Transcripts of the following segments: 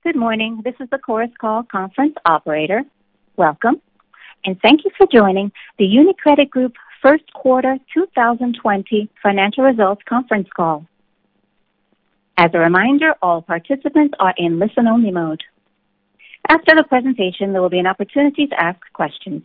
Good morning. This is the Chorus Call conference operator. Welcome, and thank you for joining the UniCredit Group First Quarter 2020 Financial Results Conference Call. As a reminder, all participants are in listen-only mode. After the presentation, there will be an opportunity to ask questions.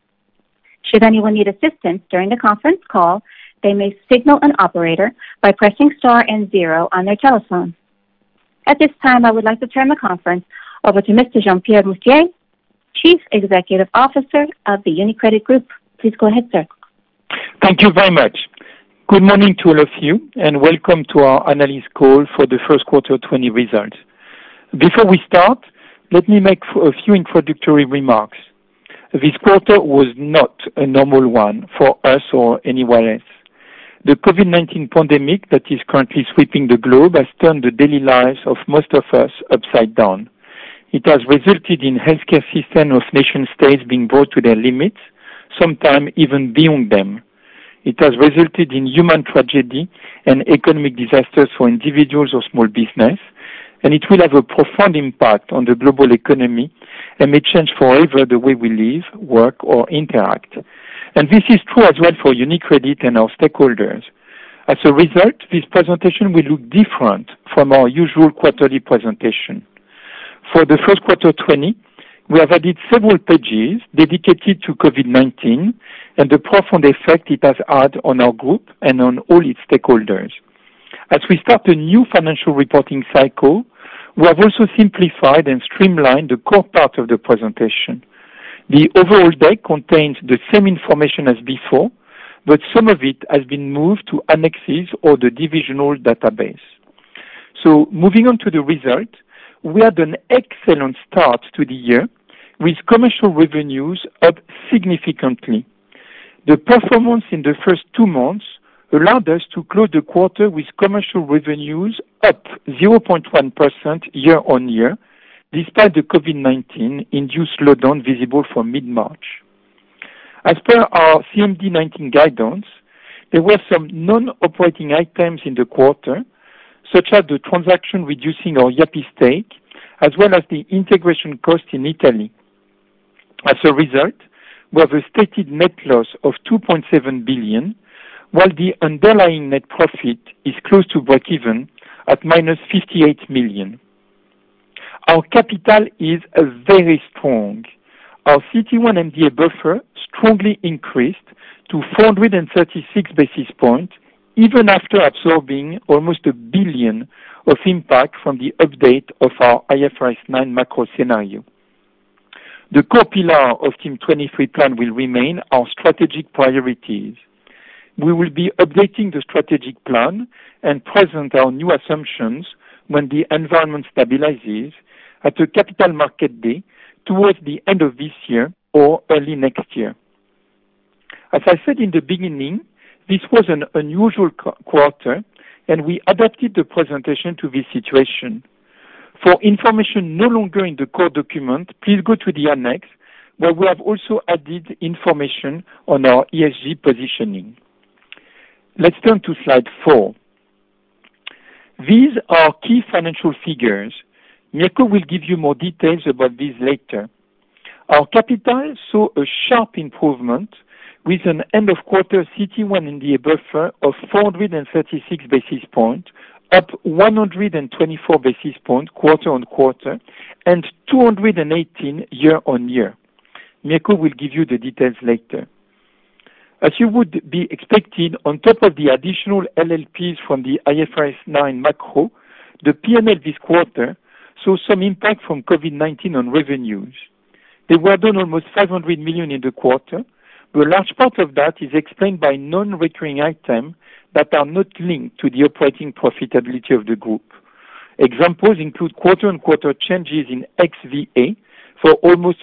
Should anyone need assistance during the conference call, they may signal an operator by pressing star and 0 on their telephone. At this time, I would like to turn the conference over to Mr. Jean-Pierre Mustier, Chief Executive Officer of the UniCredit Group. Please go ahead, sir. Thank you very much. Good morning to all of you, and welcome to our analyst call for the first quarter 20 results. Before we start, let me make a few introductory remarks. This quarter was not a normal one for us or anyone else. The COVID-19 pandemic that is currently sweeping the globe has turned the daily lives of most of us upside down. It has resulted in healthcare systems of nation-states being brought to their limits, sometimes even beyond them. It has resulted in human tragedy and economic disasters for individuals or small business, and it will have a profound impact on the global economy and may change forever the way we live, work, or interact. And this is true as well for UniCredit and our stakeholders. As a result, this presentation will look different from our usual quarterly presentation. For the first quarter 20, we have added several pages dedicated to COVID-19 and the profound effect it has had on our group and on all its stakeholders. As we start a new financial reporting cycle, we have also simplified and streamlined the core part of the presentation. The overall deck contains the same information as before, but some of it has been moved to annexes or the divisional database. So moving on to the result, we had an excellent start to the year with commercial revenues up significantly. The performance in the first 2 months allowed us to close the quarter with commercial revenues up 0.1% year on year, despite the COVID-19 induced slowdown visible from mid-March. As per our CMD19 guidance, there were some non-operating items in the quarter, such as the transaction reducing our Yapı stake, as well as the integration cost in Italy. As a result, we have a stated net loss of 2.7 billion, while the underlying net profit is close to break-even at minus 58 million. Our capital is very strong. Our CET1 MDA buffer strongly increased to 436 basis points, even after absorbing almost 1 billion of impact from the update of our IFRS 9 macro scenario. The core pillar of Team 23 plan will remain our strategic priorities. We will be updating the strategic plan and present our new assumptions when the environment stabilizes at a capital market day towards the end of this year or early next year. As I said in the beginning, this was an unusual quarter, and we adapted the presentation to this situation. For information no longer in the core document, please go to the annex, where we have also added information on our ESG positioning. Let's turn to slide 4. These are key financial figures. Mirko will give you more details about these later. Our capital saw a sharp improvement with an end-of-quarter CET1 MDA buffer of 436 basis points, up 124 basis points quarter-on-quarter, and 218 year-on-year. Mirko will give you the details later. As you would be expected, on top of the additional LLPs from the IFRS 9 macro, the P&L this quarter saw some impact from COVID-19 on revenues. They were down almost 500 million in the quarter, but a large part of that is explained by non-recurring items that are not linked to the operating profitability of the group. Examples include quarter-on-quarter changes in XVA for almost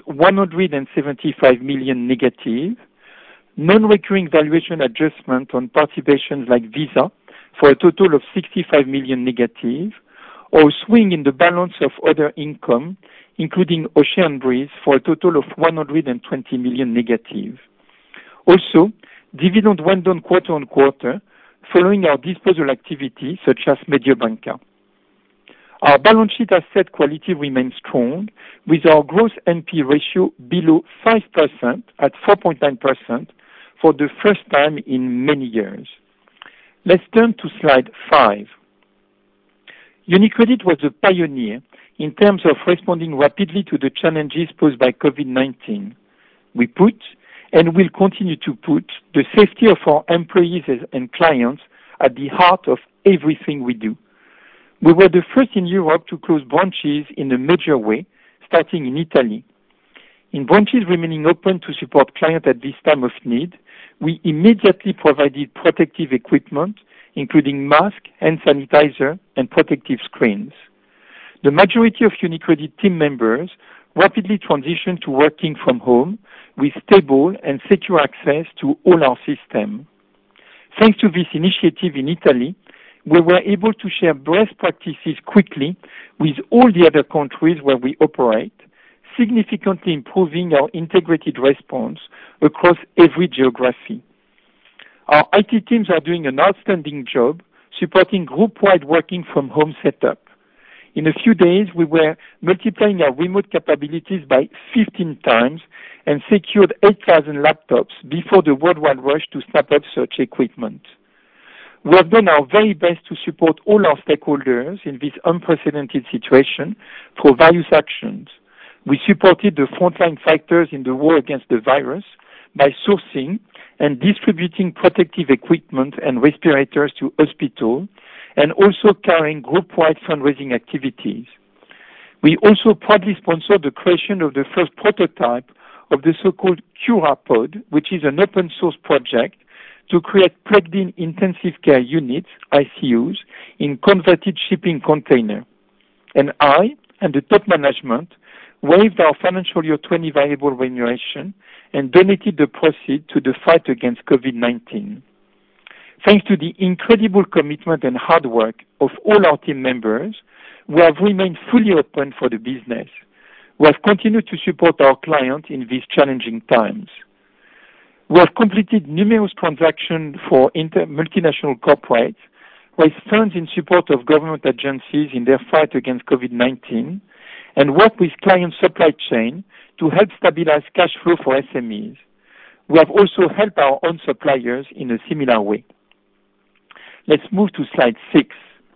175 million negative, non-recurring valuation adjustment on participations like Visa for a total of 65 million negative, or swing in the balance of other income, including Ocean Breeze, for a total of 120 million negative. Also, dividend went down quarter-on-quarter following our disposal activity, such as Mediobanca. Our balance sheet asset quality remains strong, with our gross NP ratio below 5% at 4.9% for the first time in many years. Let's turn to slide 5. UniCredit was a pioneer in terms of responding rapidly to the challenges posed by COVID-19. We put and will continue to put the safety of our employees and clients at the heart of everything we do. We were the first in Europe to close branches in a major way, starting in Italy. In branches remaining open to support clients at this time of need, we immediately provided protective equipment, including masks, hand sanitizer, and protective screens. The majority of UniCredit team members rapidly transitioned to working from home with stable and secure access to all our systems. Thanks to this initiative in Italy, we were able to share best practices quickly with all the other countries where we operate, significantly improving our integrated response across every geography. Our IT teams are doing an outstanding job supporting group-wide working from home setup. In a few days, we were multiplying our remote capabilities by 15 times and secured 8,000 laptops before the worldwide rush to snap up such equipment. We have done our very best to support all our stakeholders in this unprecedented situation through various actions. We supported the frontline fighters in the war against the virus by sourcing and distributing protective equipment and respirators to hospitals, and also carrying group-wide fundraising activities. We also proudly sponsored the creation of the first prototype of the so-called CuraPod, which is an open-source project to create plugged-in intensive care units, ICUs, in converted shipping containers. And I and the top management waived our financial year 20 variable remuneration and donated the proceeds to the fight against COVID-19. Thanks to the incredible commitment and hard work of all our team members, we have remained fully open for the business. We have continued to support our clients in these challenging times. We have completed numerous transactions for multinational corporates, raised funds in support of government agencies in their fight against COVID-19, and worked with client supply chain to help stabilize cash flow for SMEs. We have also helped our own suppliers in a similar way. Let's move to slide 6.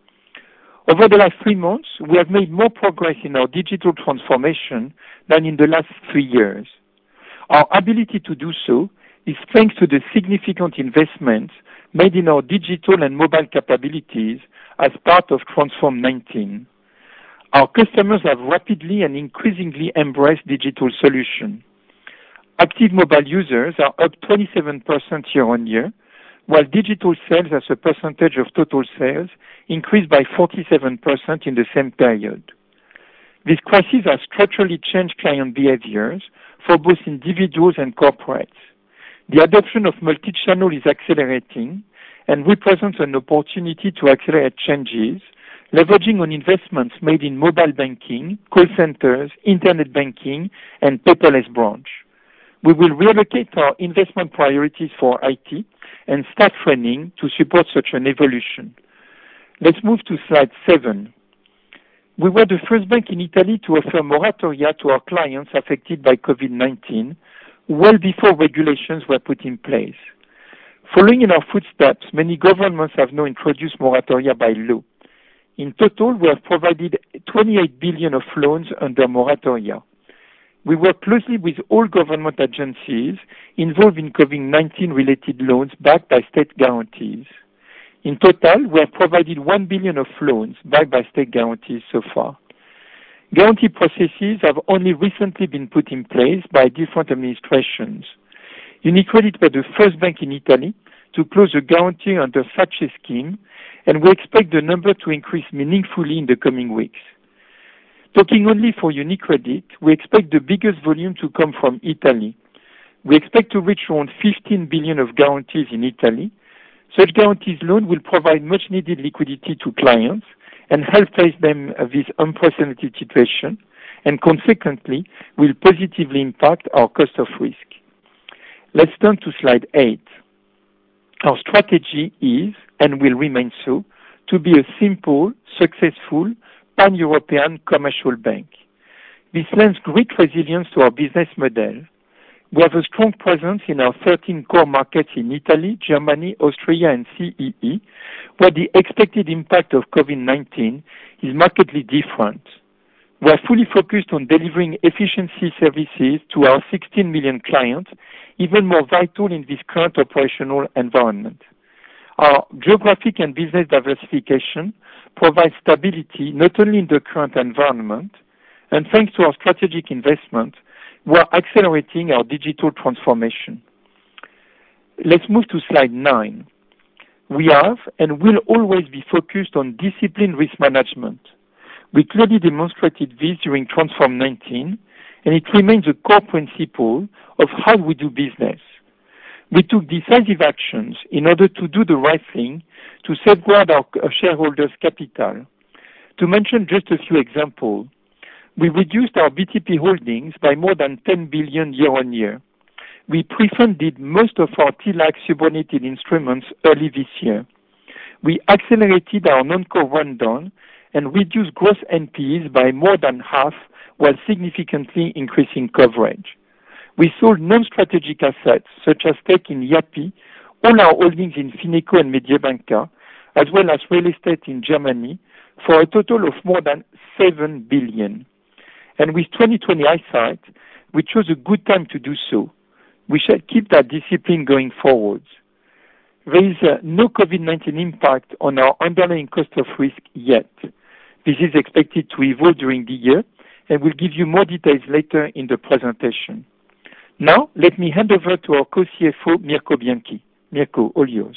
Over the last 3 months, we have made more progress in our digital transformation than in the last 3 years. Our ability to do so is thanks to the significant investments made in our digital and mobile capabilities as part of Transform 19. Our customers have rapidly and increasingly embraced digital solutions. Active mobile users are up 27% year on year, while digital sales as a percentage of total sales increased by 47% in the same period. This crisis has structurally changed client behaviors for both individuals and corporates. The adoption of multi-channel is accelerating and represents an opportunity to accelerate changes, leveraging on investments made in mobile banking, call centers, internet banking, and paperless branch. We will reallocate our investment priorities for IT and staff training to support such an evolution. Let's move to slide 7. We were the first bank in Italy to offer moratoria to our clients affected by COVID-19 well before regulations were put in place. Following in our footsteps, many governments have now introduced moratoria by law. In total, we have provided 28 billion of loans under moratoria. We work closely with all government agencies involved in COVID-19 related loans backed by state guarantees. In total, we have provided 1 billion of loans backed by state guarantees so far. Guarantee processes have only recently been put in place by different administrations. UniCredit was the first bank in Italy to close a guarantee under such a scheme, and we expect the number to increase meaningfully in the coming weeks. Talking only for UniCredit, we expect the biggest volume to come from Italy. We expect to reach around 15 billion of guarantees in Italy. Such guarantees loan will provide much needed liquidity to clients and help face them this unprecedented situation, and consequently will positively impact our cost of risk. Let's turn to slide 8. Our strategy is, and will remain so, to be a simple, successful, pan-European commercial bank. This lends great resilience to our business model. We have a strong presence in our 13 core markets in Italy, Germany, Austria, and CEE, where the expected impact of COVID-19 is markedly different. We are fully focused on delivering efficiency services to our 16 million clients, even more vital in this current operational environment. Our geographic and business diversification provides stability not only in the current environment, and thanks to our strategic investment, we are accelerating our digital transformation. Let's move to slide 9. We have and will always be focused on disciplined risk management. We clearly demonstrated this during Transform 19, and it remains a core principle of how we do business. We took decisive actions in order to do the right thing to safeguard our shareholders' capital. To mention just a few examples, we reduced our BTP holdings by more than 10 billion year-on-year. We pre-funded most of our TLAC subordinated instruments early this year. We accelerated our non-core rundown and reduced gross NPEs by more than half while significantly increasing coverage. We sold non-strategic assets such as stake in Yapı, all our holdings in Fineco and Mediobanca, as well as real estate in Germany, for a total of more than 7 billion. And with 2020 eyesight, we chose a good time to do so. We shall keep that discipline going forward. There is no COVID-19 impact on our underlying cost of risk yet. This is expected to evolve during the year, and we'll give you more details later in the presentation. Now, let me hand over to our co-CFO, Mirko Bianchi. Mirko, all yours.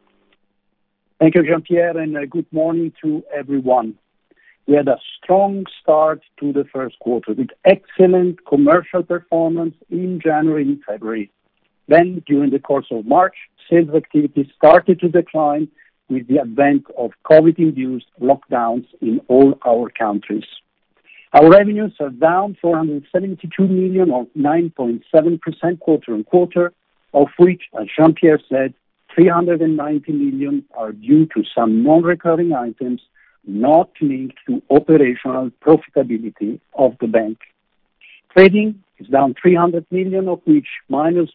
Thank you, Jean-Pierre, and good morning to everyone. We had a strong start to the first quarter with excellent commercial performance in January and February. Then, during the course of March, sales activity started to decline with the advent of COVID-induced lockdowns in all our countries. Our revenues are down 472 million or 9.7% quarter on quarter, of which, as Jean-Pierre said, 390 million are due to some non-recurring items not linked to operational profitability of the bank. Trading is down 300 million, of which minus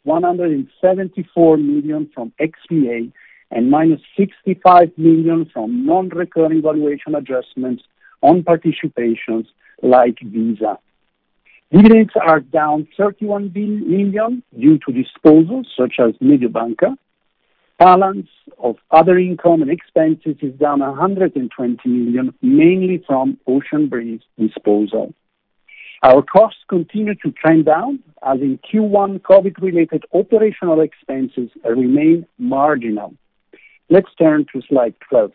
174 million from XVA and minus 65 million from non-recurring valuation adjustments on participations like Visa. Dividends are down 31 million due to disposals such as Mediobanca. Balance of other income and expenses is down 120 million, mainly from Ocean Breeze disposal. Our costs continue to trend down, as in Q1 COVID-related operational expenses remain marginal. Let's turn to slide 12.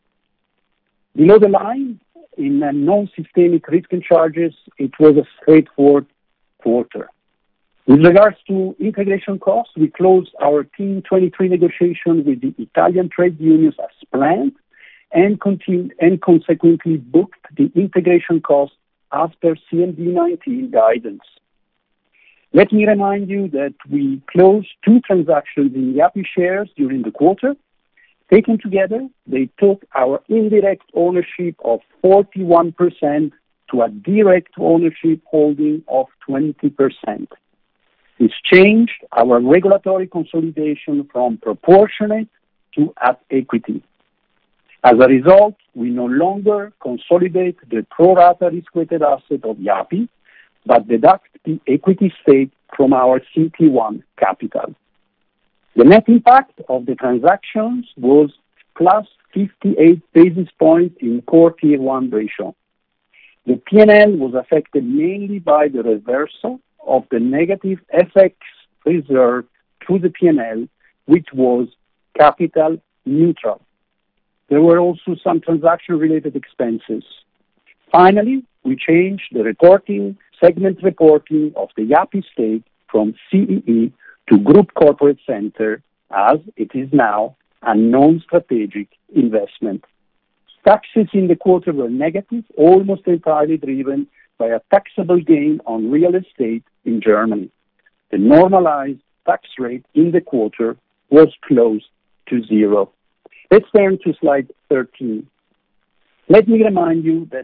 Below the line, in non-systemic risk and charges, it was a straightforward quarter. With regards to integration costs, we closed our Team 23 negotiation with the Italian trade unions as planned and consequently booked the integration costs after CMD19 guidance. Let me remind you that we closed 2 transactions in Yapı shares during the quarter. Taken together, they took our indirect ownership of 41% to a direct ownership holding of 20%. This changed our regulatory consolidation from proportionate to at equity. As a result, we no longer consolidate the pro rata risk-weighted asset of Yapı, but deduct the equity stake from our CET1 capital. The net impact of the transactions was plus 58 basis points in core Tier 1 ratio. The P&L was affected mainly by the reversal of the negative FX reserve through the P&L, which was capital neutral. There were also some transaction-related expenses. Finally, we changed the segment reporting of the Yapı stake from CEE to Group Corporate Center, as it is now a non-strategic investment. Taxes in the quarter were negative, almost entirely driven by a taxable gain on real estate in Germany. The normalized tax rate in the quarter was close to 0. Let's turn to slide 13. Let me remind you that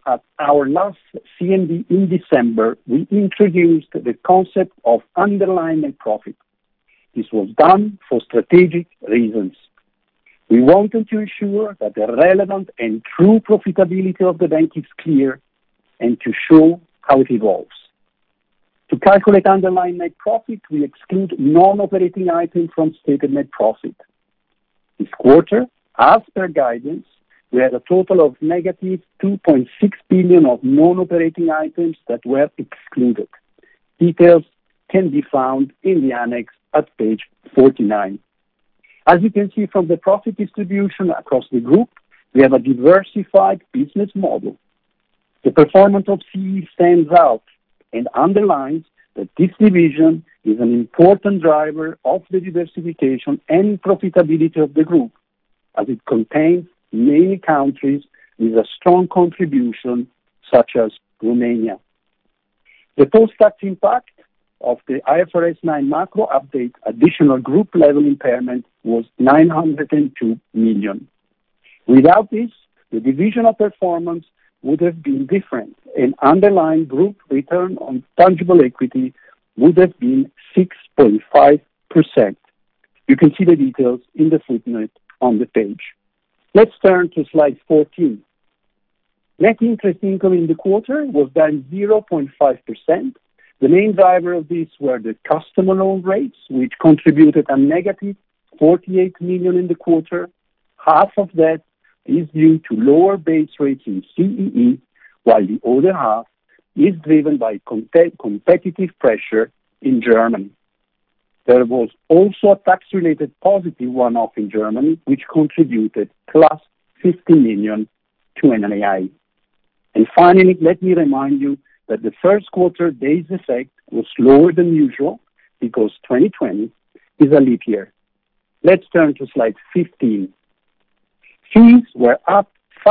at our last CMD in December, we introduced the concept of underlying net profit. This was done for strategic reasons. We wanted to ensure that the relevant and true profitability of the bank is clear and to show how it evolves. To calculate underlying net profit, we exclude non-operating items from stated net profit. This quarter, as per guidance, we had a total of negative 2.6 billion of non-operating items that were excluded. Details can be found in the annex at page 49. As you can see from the profit distribution across the group, we have a diversified business model. The performance of CE stands out and underlines that this division is an important driver of the diversification and profitability of the group, as it contains many countries with a strong contribution, such as Romania. The post-tax impact of the IFRS 9 macro update additional group level impairment was 902 million. Without this, the divisional performance would have been different, and underlying group return on tangible equity would have been 6.5%. You can see the details in the footnote on the page. Let's turn to slide 14. Net interest income in the quarter was down 0.5%. The main driver of this were the customer loan rates, which contributed a negative 48 million in the quarter. Half of that is due to lower base rates in CEE, while the other half is driven by competitive pressure in Germany. There was also a tax-related positive one-off in Germany, which contributed plus 50 million to NII. And finally, let me remind you that the first quarter days effect was lower than usual because 2020 is a leap year. Let's turn to slide 15. Fees were up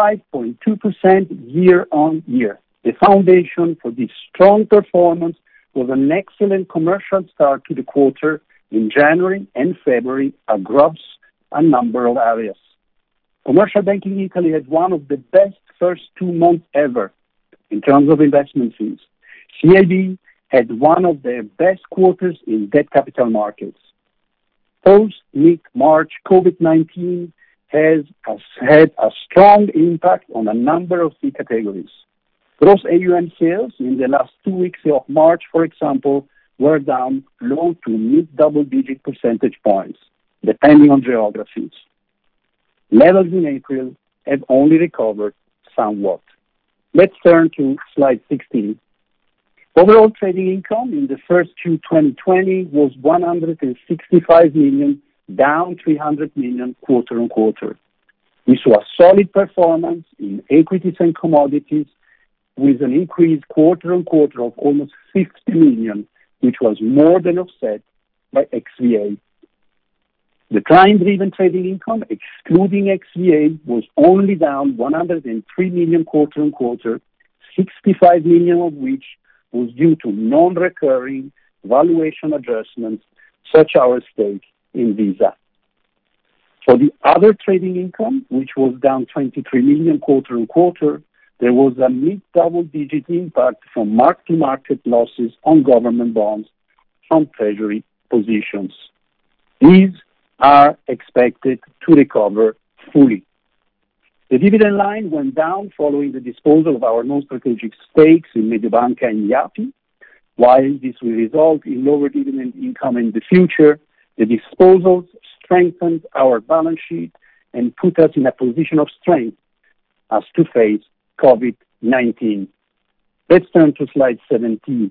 5.2% year on year. The foundation for this strong performance was an excellent commercial start to the quarter in January and February across a number of areas. Commercial banking Italy had one of the best first 2 months ever in terms of investment fees. CIB had one of their best quarters in debt capital markets. Post-mid-March, COVID-19 has had a strong impact on a number of fee categories. Gross AUM sales in the last 2 weeks of March, for example, were down low to mid-double-digit percentage points, depending on geographies. Levels in April have only recovered somewhat. Let's turn to slide 16. Overall trading income in the first Q 2020 was 165 million, down 300 million quarter on quarter. We saw a solid performance in equities and commodities with an increase quarter on quarter of almost 50 million, which was more than offset by XVA. The client-driven trading income, excluding XVA, was only down 103 million quarter on quarter, 65 million of which was due to non-recurring valuation adjustments, such as our stake in Visa. For the other trading income, which was down 23 million quarter on quarter, there was a mid-double-digit impact from mark-to-market losses on government bonds from treasury positions. These are expected to recover fully. The dividend line went down following the disposal of our non-strategic stakes in Mediobanca and Yapı. While this will result in lower dividend income in the future, the disposals strengthened our balance sheet and put us in a position of strength as to face COVID-19. Let's turn to slide 17.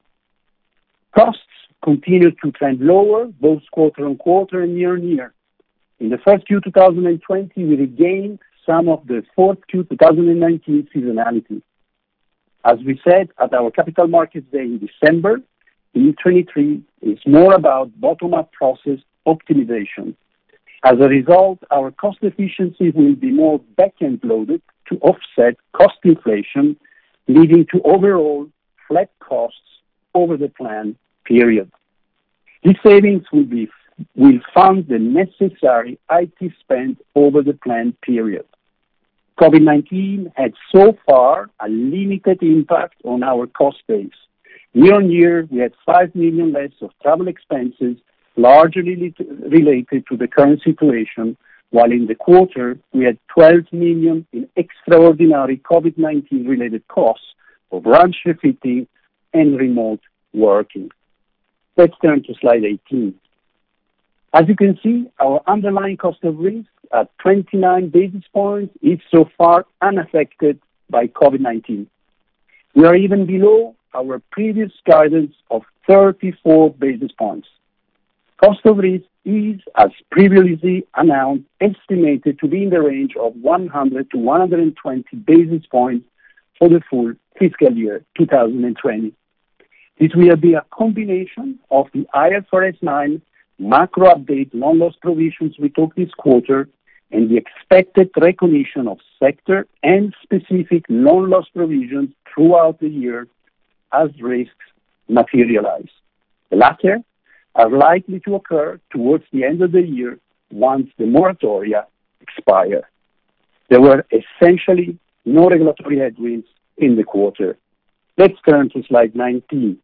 Costs continued to trend lower, both quarter on quarter and year on year. In the first Q 2020, we regained some of the fourth Q 2019 seasonality. As we said at our Capital Markets Day in December, E23 is more about bottom-up process optimization. As a result, our cost efficiency will be more back-end loaded to offset cost inflation, leading to overall flat costs over the plan period. These savings will fund the necessary IT spend over the planned period. COVID-19 had so far a limited impact on our cost base. Year on year, we had 5 million less of travel expenses, largely related to the current situation, while in the quarter, we had 12 million in extraordinary COVID-19 related costs for branch refitting and remote working. Let's turn to slide 18. As you can see, our underlying cost of risk at 29 basis points is so far unaffected by COVID-19. We are even below our previous guidance of 34 basis points. Cost of risk is, as previously announced, estimated to be in the range of 100 to 120 basis points for the full fiscal year 2020. This will be a combination of the IFRS 9 macro update loan loss provisions we took this quarter and the expected recognition of sector and specific loan loss provisions throughout the year as risks materialize. The latter are likely to occur towards the end of the year once the moratoria expire. There were essentially no regulatory headwinds in the quarter. Let's turn to slide 19.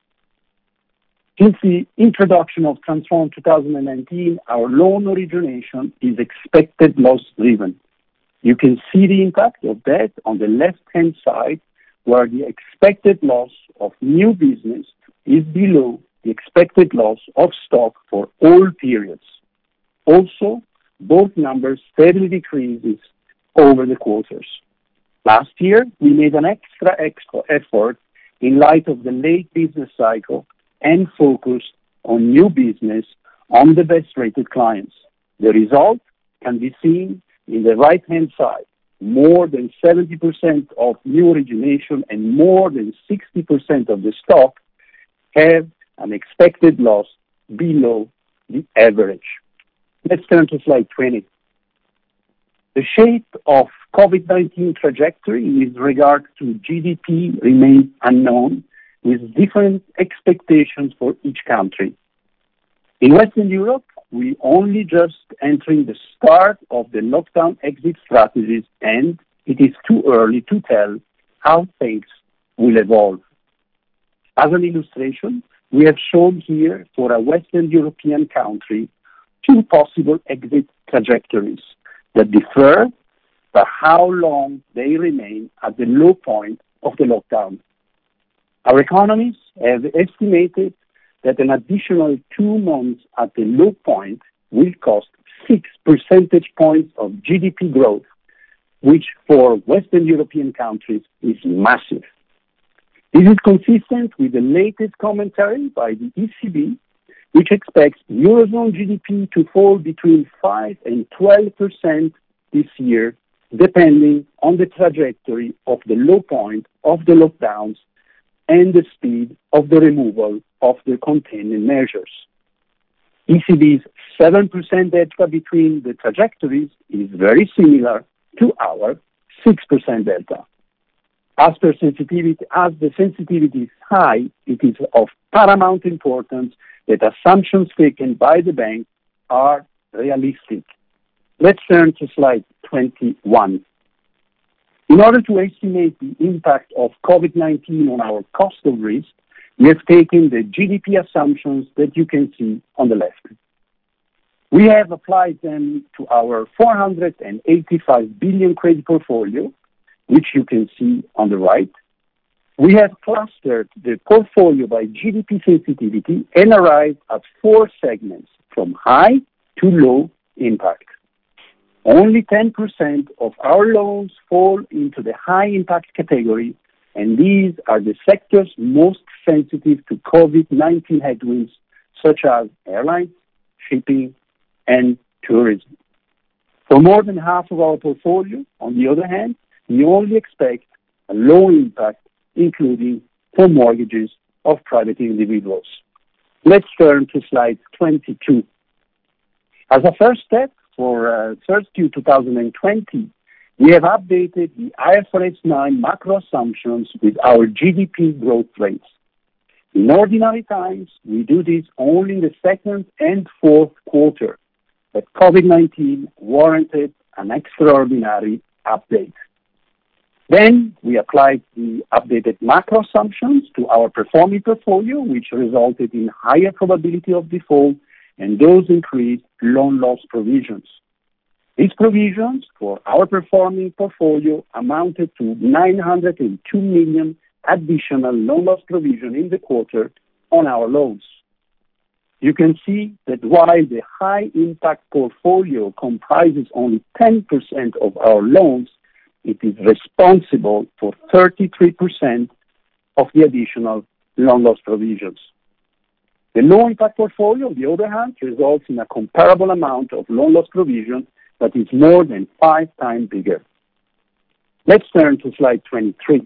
Since the introduction of Transform 2019, our loan origination is expected loss-driven. You can see the impact of that on the left-hand side, where the expected loss of new business is below the expected loss of stock for all periods. Also, both numbers steadily decreases over the quarters. Last year, we made an extra effort in light of the late business cycle and focused on new business on the best-rated clients. The result can be seen in the right-hand side. More than 70% of new origination and more than 60% of the stock have an expected loss below the average. Let's turn to slide 20. The shape of COVID-19 trajectory with regard to GDP remains unknown, with different expectations for each country. In Western Europe, we only just entering the start of the lockdown exit strategies, and it is too early to tell how things will evolve. As an illustration, we have shown here for a Western European country 2 possible exit trajectories that differ by how long they remain at the low point of the lockdown. Our economists have estimated that an additional 2 months at the low point will cost 6 percentage points of GDP growth, which for Western European countries is massive. This is consistent with the latest commentary by the ECB, which expects Eurozone GDP to fall between 5 and 12% this year, depending on the trajectory of the low point of the lockdowns and the speed of the removal of the containment measures. ECB's 7% delta between the trajectories is very similar to our 6% delta. As the sensitivity is high, it is of paramount importance that assumptions taken by the bank are realistic. Let's turn to slide 21. In order to estimate the impact of COVID-19 on our cost of risk, we have taken the GDP assumptions that you can see on the left. We have applied them to our 485 billion credit portfolio, which you can see on the right. We have clustered the portfolio by GDP sensitivity and arrived at 4 segments, from high to low impact. Only 10% of our loans fall into the high impact category, and these are the sectors most sensitive to COVID-19 headwinds, such as airlines, shipping, and tourism. For more than half of our portfolio, on the other hand, we only expect a low impact, including for mortgages of private individuals. Let's turn to slide 22. As a first step, for first Q 2020, we have updated the IFRS 9 macro assumptions with our GDP growth rates. In ordinary times, we do this only in the second and fourth quarter, but COVID-19 warranted an extraordinary update. Then we applied the updated macro assumptions to our performing portfolio, which resulted in higher probability of default, and those increased loan loss provisions. These provisions for our performing portfolio amounted to 902 million additional loan loss provision in the quarter on our loans. You can see that while the high impact portfolio comprises only 10% of our loans, it is responsible for 33% of the additional loan loss provisions. The low impact portfolio, on the other hand, results in a comparable amount of loan loss provision that is more than 5 times bigger. Let's turn to slide 23.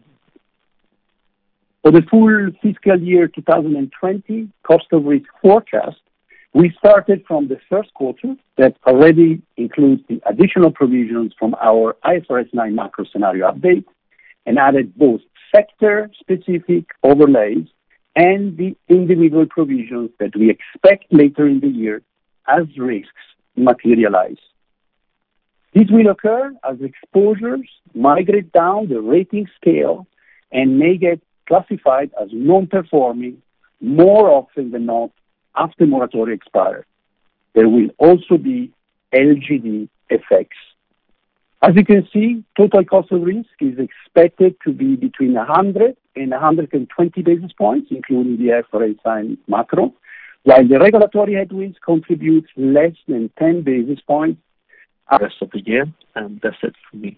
For the full fiscal year 2020 cost of risk forecast, we started from the first quarter that already includes the additional provisions from our IFRS 9 macro scenario update and added both sector-specific overlays and the individual provisions that we expect later in the year as risks materialize. This will occur as exposures migrate down the rating scale and may get classified as non-performing more often than not after moratoria expire. There will also be LGD effects. As you can see, total cost of risk is expected to be between 100 and 120 basis points, including the IFRS 9 macro, while the regulatory headwinds contribute less than 10 basis points the rest of the year, and that's it for me.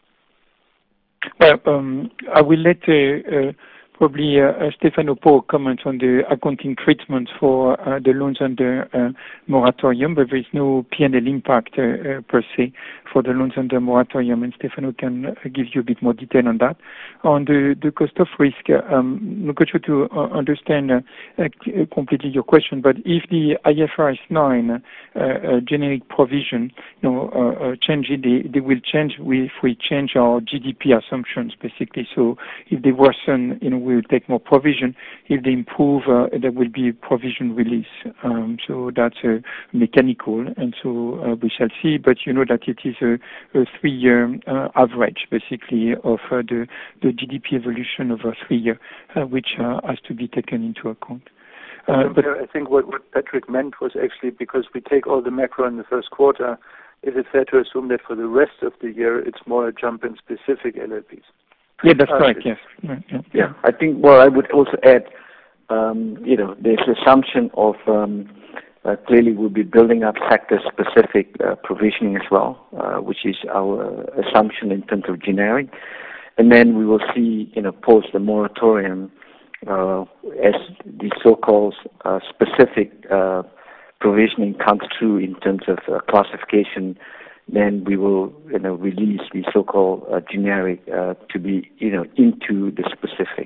Well, I will let probably Stefano Po comment on the accounting treatment for the loans under moratorium, but there is no P&L impact per se for the loans under moratorium, and Stefano can give you a bit more detail on that. On the cost of risk, not sure to understand completely your question, but if the IFRS 9 generic provision, change it, they will change if we change our GDP assumptions, basically. So if they worsen, we will take more provision. If they improve, there will be provision release. So that's mechanical, and so we shall see. But you know that it is a 3-year average, basically, of the GDP evolution over 3 years, which has to be taken into account. But I think what Patrick meant was actually because we take all the macro in the first quarter, is it fair to assume that for the rest of the year it's more a jump in specific LLPs? Yeah, that's correct, yes. Yeah, I think, I would also add, there's assumption of clearly we'll be building up sector-specific provisioning as well, which is our assumption in terms of generic. And then we will see, post the moratorium, as the so-called specific provisioning comes through in terms of classification, then we will release the so-called generic to be into the specific.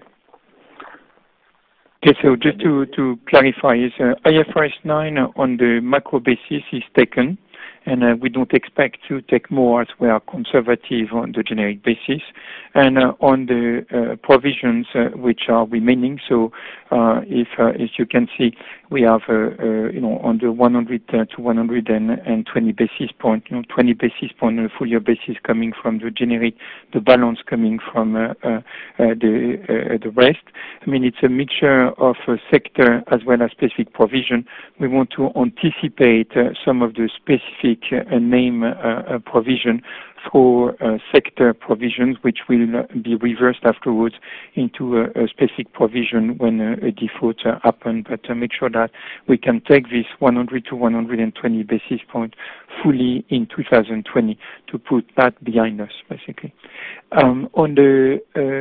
Okay, so just to clarify, is IFRS 9 on the macro basis is taken, and we don't expect to take more as we are conservative on the generic basis, and on the provisions which are remaining. So if as you can see, we have on the 100 to 120 basis point, 20 basis point on a full year basis coming from the generic, the balance coming from the rest. I mean, it's a mixture of sector as well as specific provision. We want to anticipate some of the specific name provision for sector provisions, which will be reversed afterwards into a specific provision when a default happens. But make sure that we can take this 100 to 120 basis point fully in 2020 to put that behind us, basically. On the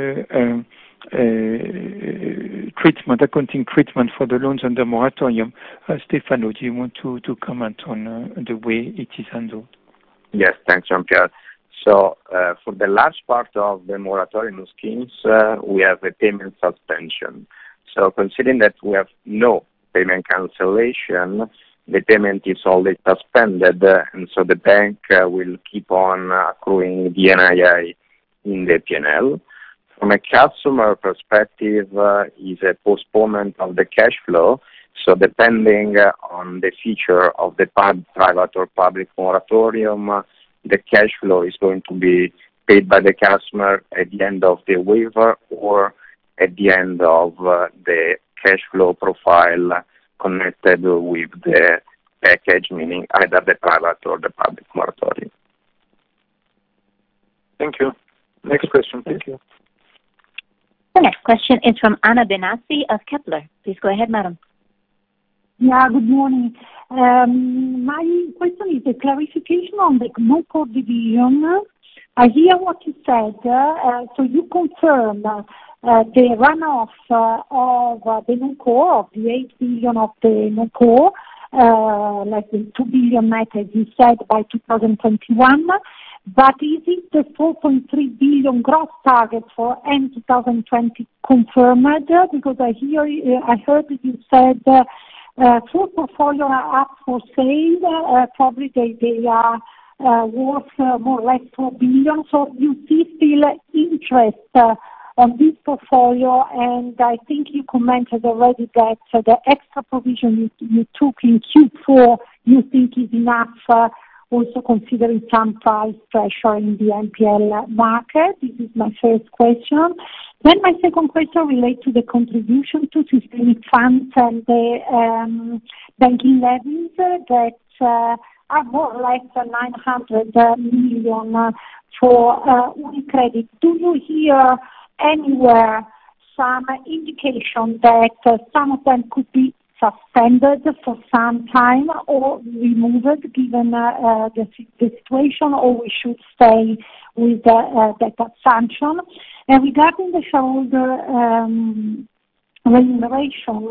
accounting treatment for the loans under moratorium, Stefano, do you want to comment on the way it is handled? Yes, thanks, Jean-Pierre. So for the large part of the moratorium schemes, we have a payment suspension. So considering that we have no payment cancellation, the payment is only suspended, and so the bank will keep on accruing the NII in the P&L. From a customer perspective, is a postponement of the cash flow. So depending on the feature of the private or public moratorium, the cash flow is going to be paid by the customer at the end of the waiver or at the end of the cash flow profile connected with the package, meaning either the private or the public moratorium. Thank you. Next question, please. Thank you. The next question is from Anna Benassi of Kepler. Please go ahead, madam. Yeah, good morning. My question is a clarification on the non-core division. I hear what you said. So you confirm the runoff of the non-core, of the 8 billion of the non-core, less than 2 billion net, as you said, by 2021. But is it the 4.3 billion gross target for end 2020 confirmed? Because I heard that you said full portfolio are up for sale. Probably they are worth more or less 4 billion. So you see still interest on this portfolio, and I think you commented already that the extra provision you took in Q4 you think is enough, also considering some price pressure in the NPL market. This is my first question. Then my second question relates to the contribution to systemic funds and the banking levies that are more or less 900 million for UniCredit. Do you hear anywhere some indication that some of them could be suspended for some time or removed given the situation, or we should stay with that assumption? And regarding the shareholder remuneration,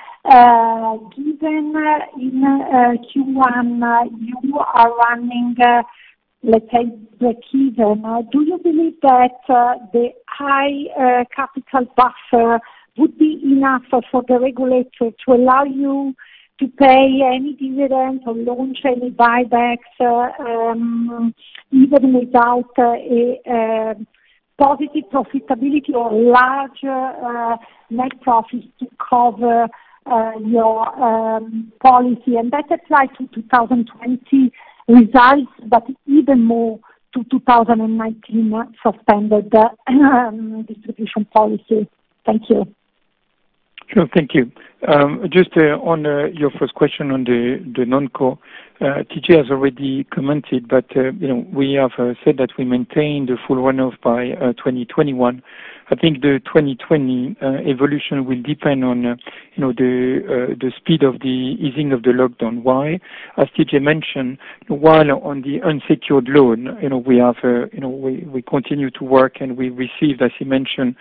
given in Q1 you are running, let's say, break-even, do you believe that the high capital buffer would be enough for the regulator to allow you to pay any dividends or launch any buybacks, even without a positive profitability or large net profits to cover your policy? And that applies to 2020 results, but even more to 2019 suspended distribution policy. Thank you. Sure, thank you. Just on your first question on the non-core, TJ has already commented, but we have said that we maintain the full runoff by 2021. I think the 2020 evolution will depend on the speed of the easing of the lockdown. Why? As TJ mentioned, while on the unsecured loan, we have we continue to work, and we received, as he mentioned,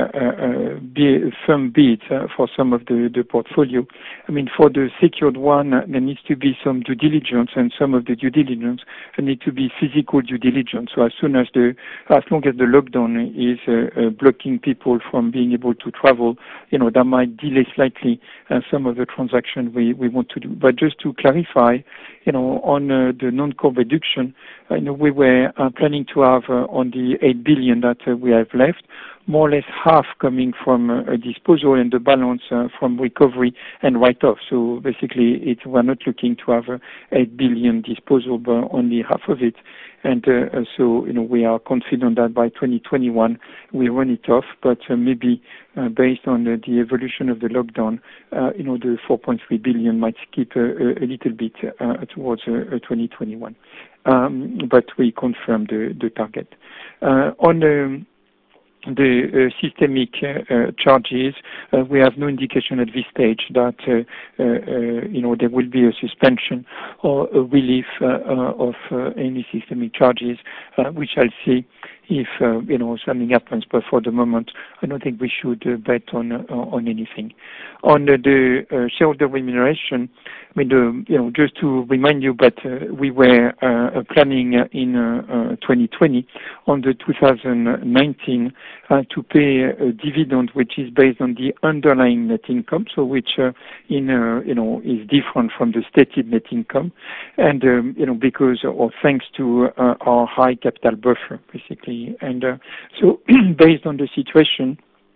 firm bids for some of the portfolio. I mean, for the secured one, there needs to be some due diligence, and some of the due diligence need to be physical due diligence. So as long as the lockdown is blocking people from being able to travel, that might delay slightly some of the transactions we want to do. But just to clarify, on the non-core reduction, we were planning to have on the 8 billion that we have left, more or less half coming from a disposal and the balance from recovery and write-off. So basically, we're not looking to have 8 billion disposal, but only half of it. And so we are confident that by 2021 we run it off, but maybe based on the evolution of the lockdown, the 4.3 billion might skip a little bit towards 2021. But we confirm the target. On the systemic charges, we have no indication at this stage that there will be a suspension or a relief of any systemic charges. We shall see if something happens, but for the moment, I don't think we should bet on anything. On the shareholder remuneration, I mean, just to remind you, but we were planning in 2020 on the 2019 to pay a dividend which is based on the underlying net income, so which is different from the stated net income, and because or thanks to our high capital buffer, basically. And so based on the situation,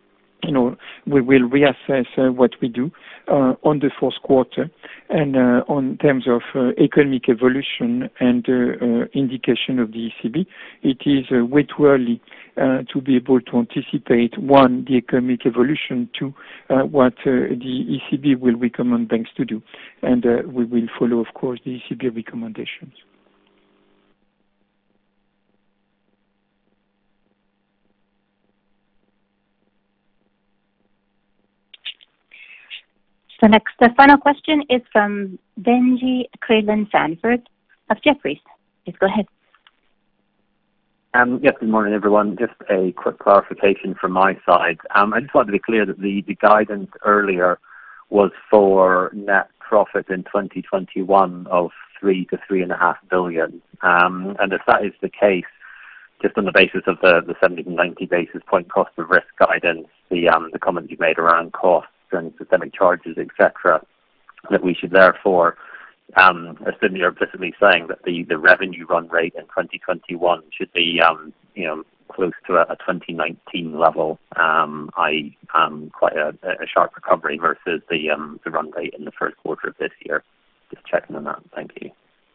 we will reassess what we do on the fourth quarter, and on terms of economic evolution and indication of the ECB, it is way too early to be able to anticipate, one, the economic evolution, two, what the ECB will recommend banks to do. And we will follow, of course, the ECB recommendations. The final question is from Benji Creelan-Sanford of Jefferies. Please go ahead. Yes, good morning, everyone. Just a quick clarification from my side. I just wanted to be clear that the guidance earlier was for net profit in 2021 of 3 to 3.5 billion. And if that is the case, just on the basis of the 70 to 90 basis point cost of risk guidance, the comments you made around costs and systemic charges, etc., that we should therefore assume you're implicitly saying that the revenue run rate in 2021 should be close to a 2019 level, i.e. quite a sharp recovery versus the run rate in the first quarter of this year. Just checking on that. Thank you.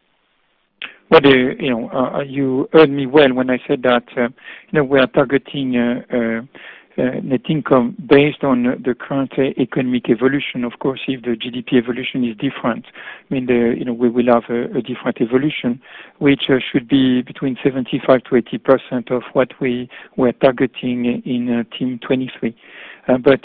Well, you heard me well when I said that we are targeting net income based on the current economic evolution. Of course, if the GDP evolution is different, we will have a different evolution, which should be between 75 to 80% of what we were targeting in Team 23. But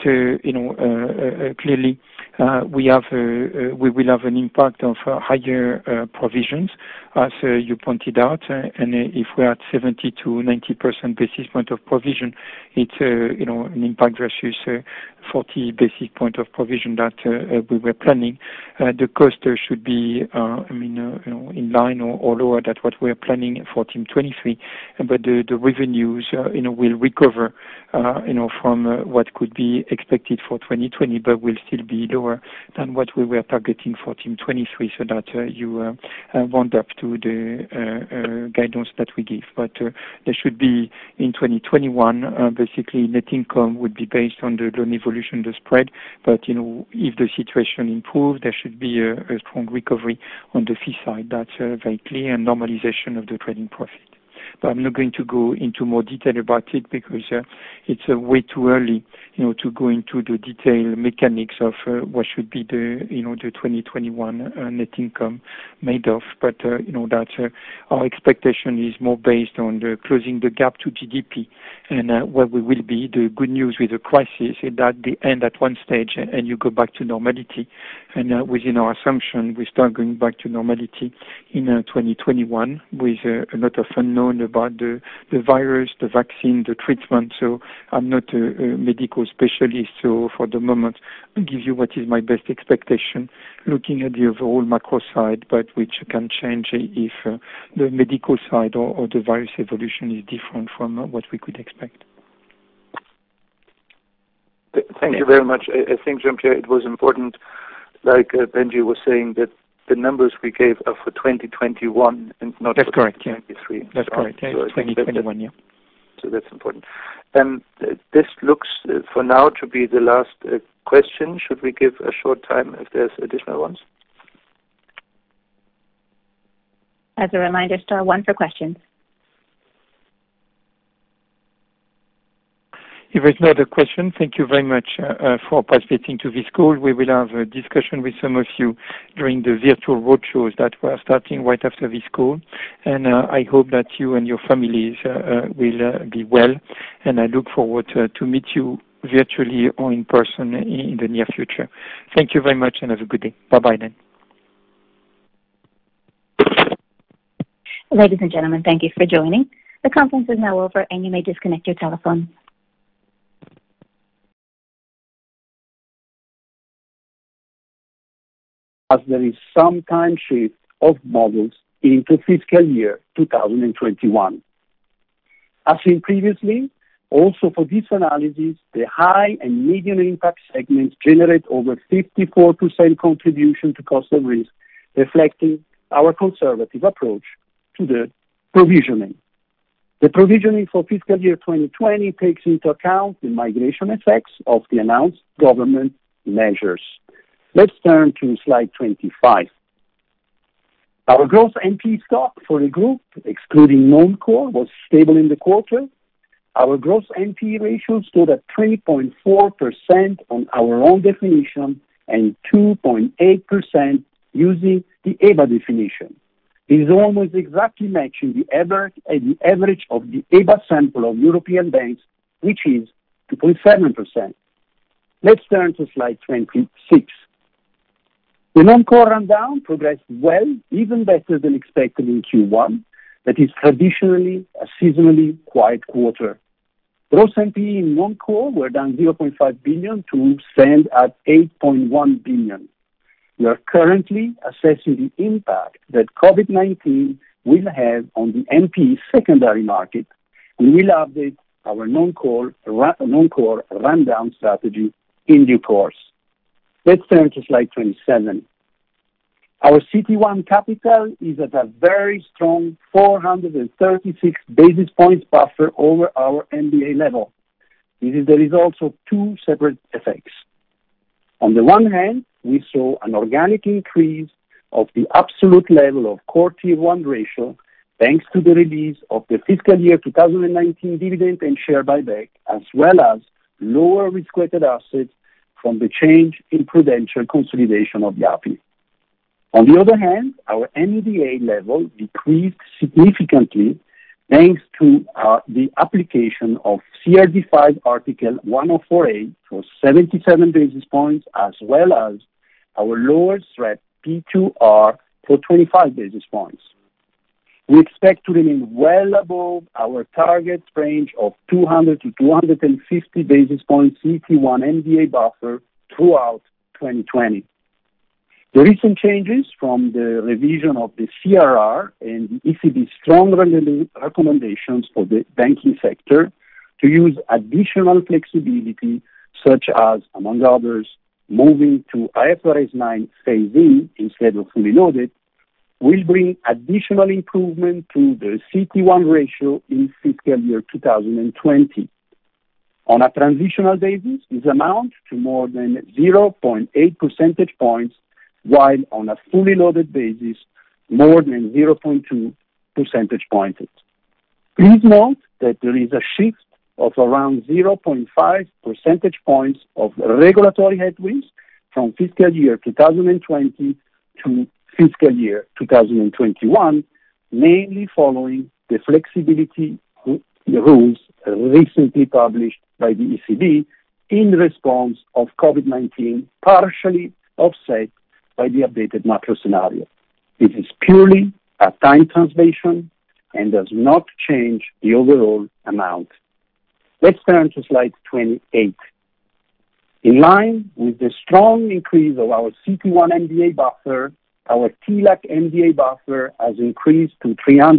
clearly, we will have an impact of higher provisions, as you pointed out, and if we're at 70 to 90% basis point of provision, it's an impact versus 40 basis point of provision that we were planning. The cost should be, in line or lower than what we're planning for Team 23, but the revenues, will recover, from what could be expected for 2020, but will still be lower than what we were targeting for Team 23, so that you wound up to the guidance that we give. But there should be in 2021, basically net income would be based on the loan evolution, the spread, but if the situation improves, there should be a strong recovery on the fee side. That's very clear, and normalization of the trading profit. But I'm not going to go into more detail about it because it's way too early, to go into the detailed mechanics of what should be the 2021 net income made of. But that our expectation is more based on the closing the gap to GDP, and where we will be. The good news with the crisis is that they end at one stage and you go back to normality. And within our assumption, we start going back to normality in 2021 with a lot of unknown about the virus, the vaccine, the treatment. So I'm not a medical specialist, so for the moment I'll give you what is my best expectation looking at the overall macro side, but which can change if the medical side or the virus evolution is different from what we could expect. Thank you very much. I think, Jean-Pierre, it was important, like Benji was saying, that the numbers we gave are for 2021 and not That's for correct, 2023. Yeah. That's correct. Yeah, So it's 2021, yeah. So that's important. This looks for now to be the last question. Should we give a short time if there's additional ones? As a reminder, star 1 for questions. If there's no other question, thank you very much for participating to this call. We will have a discussion with some of you during the virtual roadshows that we're starting right after this call. And I hope that you and your families will be well. And I look forward to meet you virtually or in person in the near future. Thank you very much and have a good day. Bye-bye then. Ladies and gentlemen, thank you for joining. The conference is now over and you may disconnect your telephone. As there is some time shift of models into fiscal year 2021. As seen previously, also for this analysis, the high and medium impact segments generate over 54% contribution to cost of risk, reflecting our conservative approach to the provisioning. The provisioning for fiscal year 2020 takes into account the migration effects of the announced government measures. Let's turn to slide 25. Our gross NPE stock for the group, excluding non-core, was stable in the quarter. Our gross NPE ratio stood at 20.4% on our own definition and 2.8% using the EBA definition. It is almost exactly matching the average of the EBA sample of European banks, which is 2.7%. Let's turn to slide 26. The non-core rundown progressed well, even better than expected in Q1. That is traditionally a seasonally quiet quarter. Gross NPE in non-core were down 0.5 billion to stand at 8.1 billion. We are currently assessing the impact that COVID-19 will have on the NPE secondary market. We will update our non-core rundown strategy in due course. Let's turn to slide 27. Our CET1 capital is at a very strong 436 basis points buffer over our MDA level. This is the result of two separate effects. On the one hand, we saw an organic increase of the absolute level of core Tier 1 ratio thanks to the release of the fiscal year 2019 dividend and share buyback, as well as lower risk-weighted assets from the change in prudential consolidation of YAPI. On the other hand, our MDA level decreased significantly thanks to the application of CRD5 Article 104A for 77 basis points, as well as our lower SREP P2R for 25 basis points. We expect to remain well above our target range of 200 to 250 basis points CET1 MDA buffer throughout 2020. The recent changes from the revision of the CRR and the ECB's strong recommendations for the banking sector to use additional flexibility, such as, among others, moving to IFRS 9 phase-in instead of fully loaded, will bring additional improvement to the CET1 ratio in fiscal year 2020. On a transitional basis, this amounts to more than 0.8 percentage points, while on a fully loaded basis, more than 0.2 percentage points. Please note that there is a shift of around 0.5 percentage points of regulatory headwinds from fiscal year 2020 to fiscal year 2021, mainly following the flexibility rules recently published by the ECB in response of COVID-19, partially offset by the updated macro scenario. It is purely a time translation and does not change the overall amount. Let's turn to slide 28. In line with the strong increase of our CET1 MDA buffer, our TLAC MDA buffer has increased to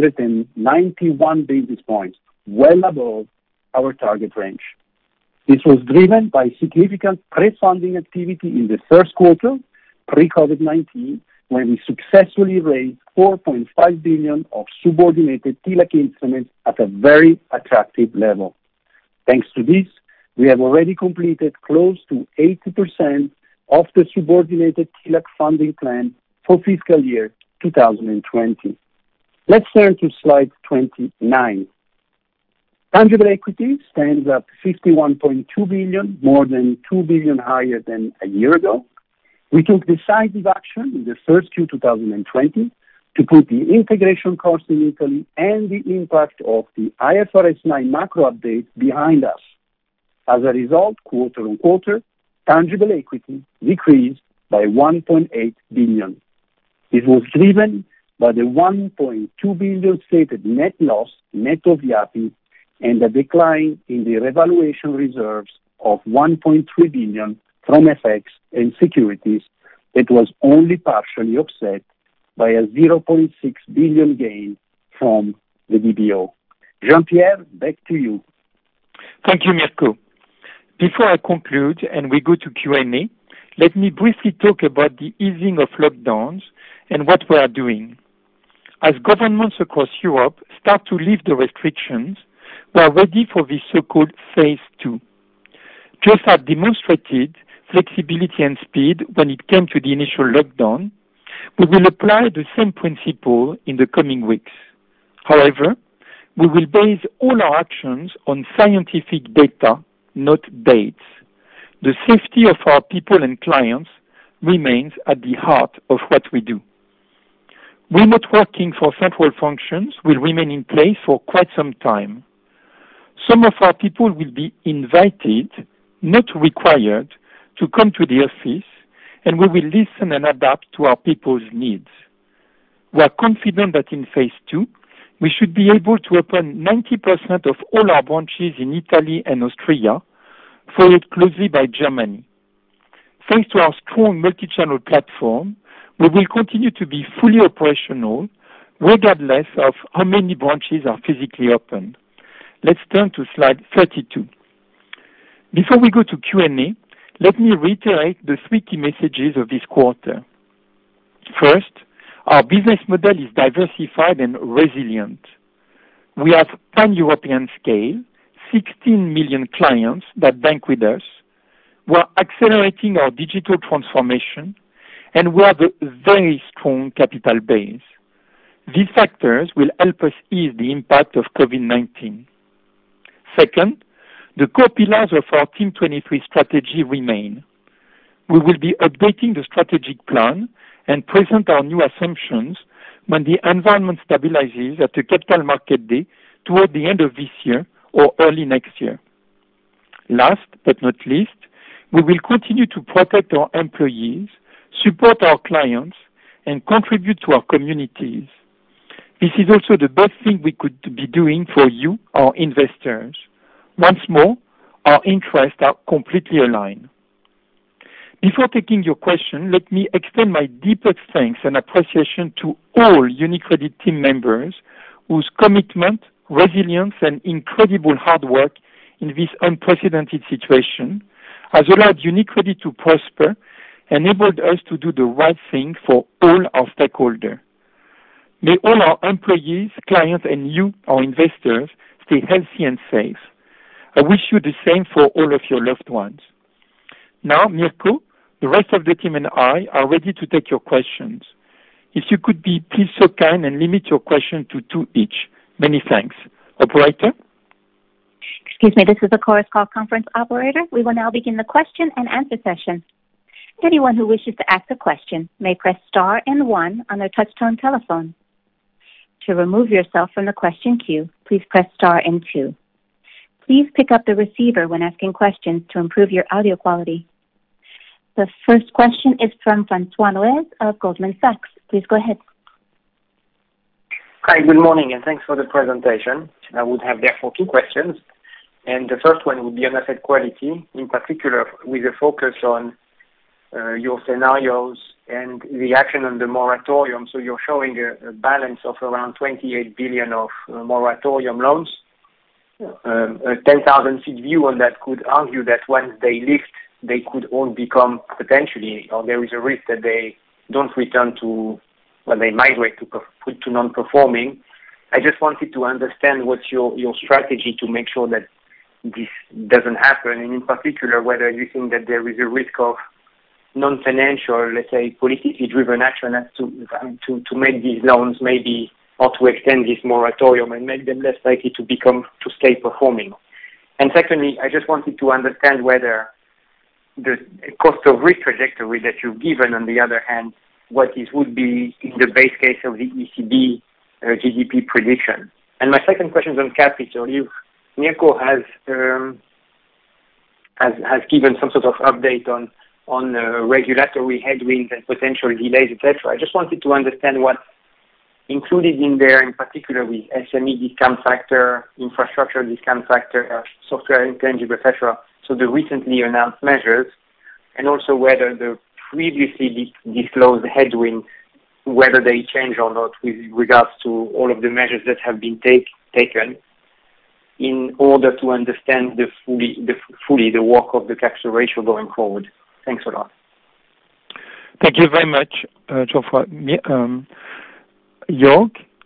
391 basis points, well above our target range. This was driven by significant pre-funding activity in the first quarter, pre-COVID-19, when we successfully raised 4.5 billion of subordinated TLAC instruments at a very attractive level. Thanks to this, we have already completed close to 80% of the subordinated TLAC funding plan for fiscal year 2020. Let's turn to slide 29. Tangible equity stands at 51.2 billion, more than 2 billion higher than a year ago. We took decisive action in the first Q 2020 to put the integration cost in Italy and the impact of the IFRS 9 macro update behind us. As a result, quarter on quarter, tangible equity decreased by 1.8 billion. It was driven by the 1.2 billion stated net loss, net of YAPI, and a decline in the revaluation reserves of 1.3 billion from FX and securities that was only partially offset by a 0.6 billion gain from the DBO. Jean-Pierre, back to you. Thank you, Mirko. Before I conclude and we go to Q&A, let me briefly talk about the easing of lockdowns and what we are doing. as governments across Europe start to lift the restrictions, we are ready for this so-called phase 2. Just as demonstrated flexibility and speed when it came to the initial lockdown, we will apply the same principle in the coming weeks. However, we will base all our actions on scientific data, not dates. The safety of our people and clients remains at the heart of what we do. Remote working for central functions will remain in place for quite some time. Some of our people will be invited, not required, to come to the office, and we will listen and adapt to our people's needs. We are confident that in phase 2, we should be able to open 90% of all our branches in Italy and Austria, followed closely by Germany. Thanks to our strong multi-channel platform, we will continue to be fully operational, regardless of how many branches are physically open. Let's turn to slide 32. Before we go to Q&A, let me reiterate the 3 key messages of this quarter. First, our business model is diversified and resilient. We have pan-European scale, 16 million clients that bank with us. We are accelerating our digital transformation, and we have a very strong capital base. These factors will help us ease the impact of COVID-19. Second, the core pillars of our Team 23 strategy remain. We will be updating the strategic plan and present our new assumptions when the environment stabilizes at the Capital Market Day toward the end of this year or early next year. Last but not least, we will continue to protect our employees, support our clients, and contribute to our communities. This is also the best thing we could be doing for you, our investors. Once more, our interests are completely aligned. Before taking your question, let me extend my deepest thanks and appreciation to all UniCredit team members whose commitment, resilience, and incredible hard work in this unprecedented situation has allowed UniCredit to prosper and enabled us to do the right thing for all our stakeholders. May all our employees, clients, and you, our investors, stay healthy and safe. I wish you the same for all of your loved ones. Now, Mirko, the rest of the team and I are ready to take your questions. If you could be please so kind and limit your question to 2 each. Many thanks. Operator? Excuse me, this is the Chorus Call conference operator. We will now begin the question and answer session. Anyone who wishes to ask a question may press star and 1 on their touch-tone telephone. To remove yourself from the question queue, please press star and 2. Please pick up the receiver when asking questions to improve your audio quality. The first question is from Francois Noël of Goldman Sachs. Please go ahead. Hi, good morning, and thanks for the presentation. I would have therefore 2 questions. And the first one would be on asset quality, in particular with a focus on your scenarios and the action on the moratorium. So you're showing a balance of around 28 billion of moratorium loans. A 10,000 feet view on that could argue that once they lift, they could all become potentially, or there is a risk that they don't return to, well, they migrate to non-performing. I just wanted to understand what's your strategy to make sure that this doesn't happen, and in particular, whether you think that there is a risk of non-financial, let's say, politically driven action as to make these loans maybe, or to extend this moratorium and make them less likely to stay performing. And secondly, I just wanted to understand whether the cost of risk trajectory that you've given, on the other hand, what this would be in the base case of the ECB GDP prediction. And my second question is on capital. Mirko has given some sort of update on regulatory headwinds and potential delays, etc. I just wanted to understand what's included in there, in particular with SME discount factor, infrastructure discount factor, software intangible, etc. So the recently announced measures, and also whether the previously disclosed headwinds, whether they change or not with regards to all of the measures that have been taken, in order to understand fully the work of the capital ratio going forward. Thanks a lot. Thank you very much, Geoffroy. Jörg,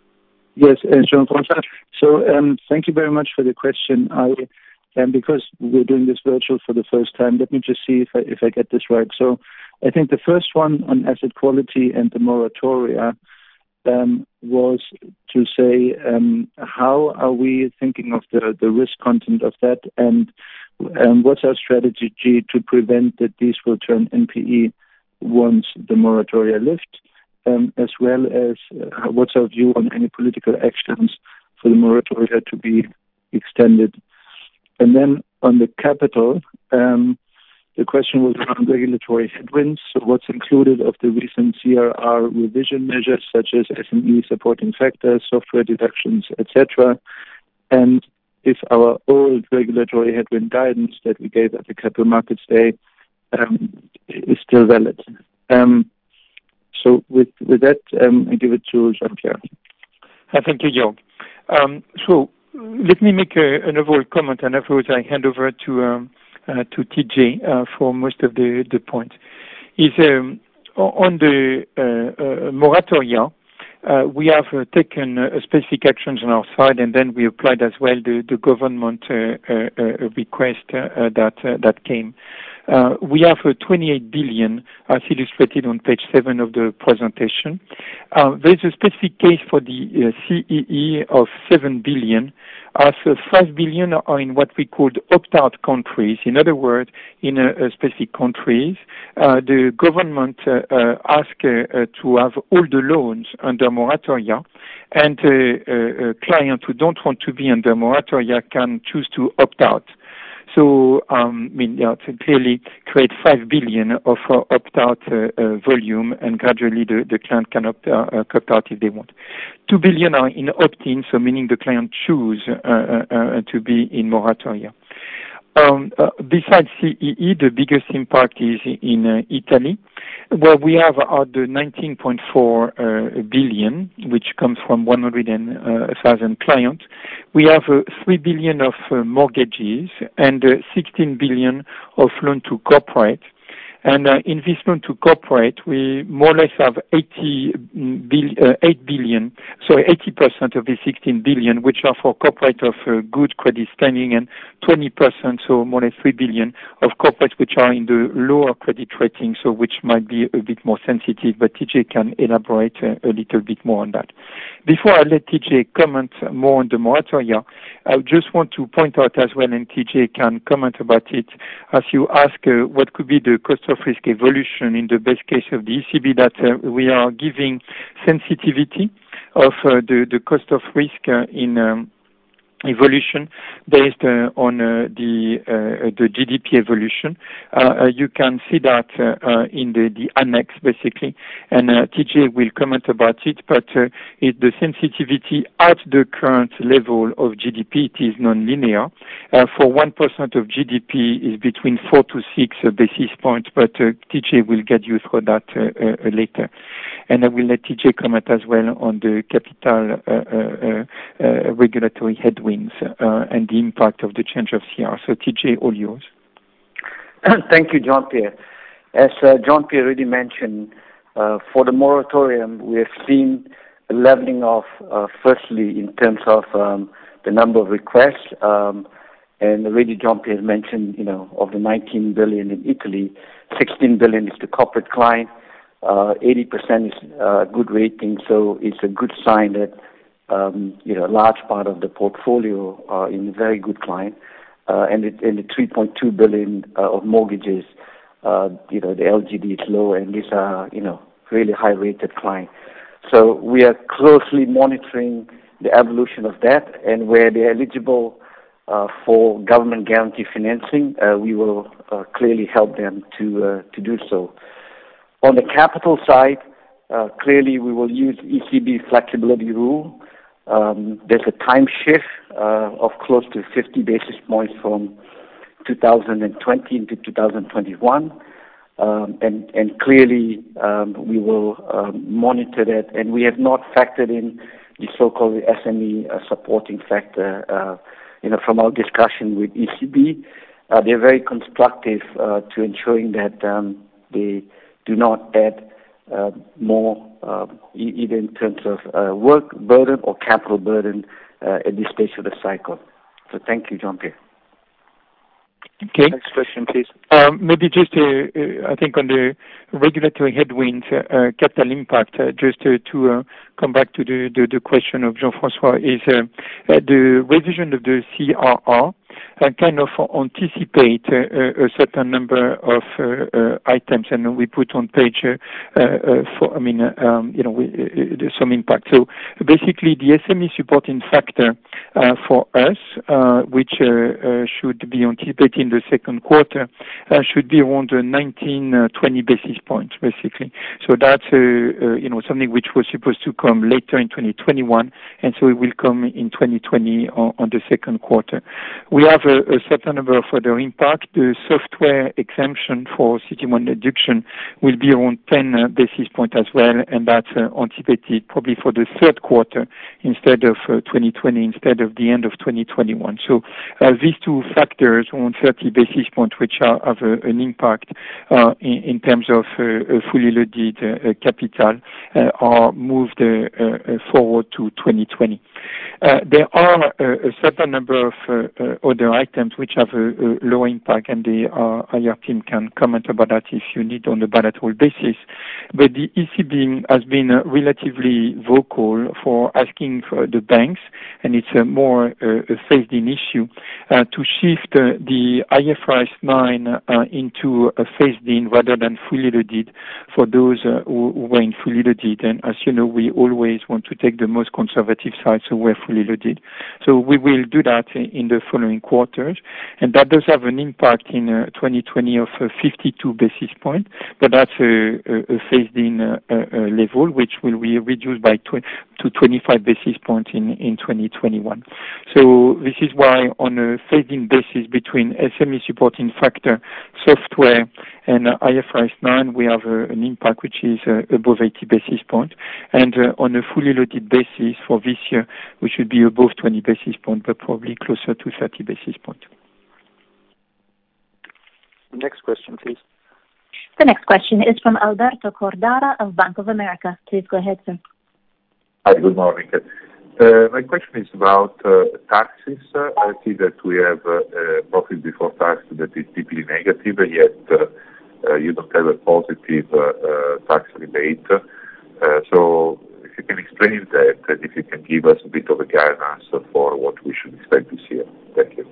Yes, Jean-François. So thank you very much for the question. Because we're doing this virtual for the first time, let me just see if I get this right. So I think the first one on asset quality and the moratoria was to say how are we thinking of the risk content of that, and what's our strategy to prevent that these will turn NPE once the moratoria lift, as well as what's our view on any political actions for the moratoria to be extended. And then on the capital, the question was around regulatory headwinds. So what's included of the recent CRR revision measures, such as SME supporting factors, software deductions, etc., and if our old regulatory headwind guidance that we gave at the Capital Markets Day is still valid. So with that, I give it to Jean-Pierre. Thank you, Jörg. So let me make an overall comment, and afterwards I hand over to TJ for most of the points. Is on the moratoria, we have taken specific actions on our side, and then we applied as well the government request that came. We have 28 billion, as illustrated on page 7 of the presentation. There's a specific case for the CEE of 7 billion, as 5 billion are in what we call opt-out countries. In other words, in specific countries, the government asked to have all the loans under moratoria, and clients who don't want to be under moratoria can choose to opt out. So, to clearly create 5 billion of opt-out volume, and gradually the client can opt out if they want. 2 billion are in opt-in, so meaning the client choose to be in moratoria. Besides CEE, the biggest impact is in Italy, where we have the 19.4 billion, which comes from 100,000 clients. We have 3 billion of mortgages and 16 billion of loan to corporate. And in this loan to corporate, we more or less have 8 billion, so 80% of the 16 billion, which are for corporate of good credit standing, and 20%, so more or less 3 billion, of corporates which are in the lower credit rating, so which might be a bit more sensitive, but TJ can elaborate a little bit more on that. Before I let TJ comment more on the moratoria, I just want to point out as well, and TJ can comment about it, as you ask what could be the cost of risk evolution in the best case of the ECB, that we are giving sensitivity of the cost of risk in evolution based on the GDP evolution. You can see that in the annex, basically, and TJ will comment about it, but the sensitivity at the current level of GDP, it is non-linear. For 1% of GDP is between 4 to 6 basis points, but TJ will get you through that later. And I will let TJ comment as well on the capital regulatory headwinds and the impact of the change of CR. So TJ, all yours. Thank you, Jean-Pierre. As Jean-Pierre already mentioned, for the moratorium, we have seen a leveling off, firstly, in terms of the number of requests. And already Jean-Pierre mentioned, of the 19 billion in Italy, 16 billion is the corporate client, 80% is good rating, so it's a good sign that a large part of the portfolio are in very good client, and the 3.2 billion of mortgages, the LGD is low, and these are, really high-rated clients. So we are closely monitoring the evolution of that, and where they're eligible for government guarantee financing, we will clearly help them to do so. On the capital side, clearly we will use ECB flexibility rule. There's a time shift of close to 50 basis points from 2020 into 2021. And clearly we will monitor that. And we have not factored in the so-called SME supporting factor. From our discussion with ECB, they're very constructive to ensuring that they do not add more either in terms of work burden or capital burden at this stage of the cycle. So thank you, Jean-Pierre. Okay. Next question, please. Maybe just, I think on the regulatory headwinds, capital impact, just to come back to the question of Jean-François, is the revision of the CRR kind of anticipate a certain number of items, and we put on page some impact. So basically, the SME supporting factor for us, which should be anticipated in the second quarter, should be around 19-20 basis points, basically. So that's something which was supposed to come later in 2021, and so it will come in 2020 on the second quarter. We have a certain number of other impact. The software exemption for CET1 deduction will be around 10 basis points as well, and that's anticipated probably for the third quarter instead of 2020, instead of the end of 2021. So these two factors, around 30 basis points, which have an impact in terms of fully loaded capital, are moved forward to 2020. There are a certain number of other items which have a low impact, and the IR team can comment about that if you need on a bilateral basis. But the ECB has been relatively vocal for asking for the banks, and it's a more phased-in issue, to shift the IFRS 9 into a phased-in rather than fully loaded for those who were in fully loaded. And as you know, we always want to take the most conservative side, so we're fully loaded. So we will do that in the following quarters, and that does have an impact in 2020 of 52 basis points, but that's a phased-in level, which will be reduced by to 25 basis points in 2021. So this is why on a phased-in basis between SME supporting factor, software, and IFRS 9, we have an impact which is above 80 basis points. And on a fully loaded basis for this year, we should be above 20 basis points, but probably closer to 30 basis points. Next question, please. The next question is from Alberto Cordara of Bank of America. Please go ahead, sir. Hi, good morning. My question is about taxes. I see that we have profit before tax that is deeply negative, yet you don't have a positive tax rebate. So if you can explain that, and if you can give us a bit of a guidance for what we should expect this year. Thank you.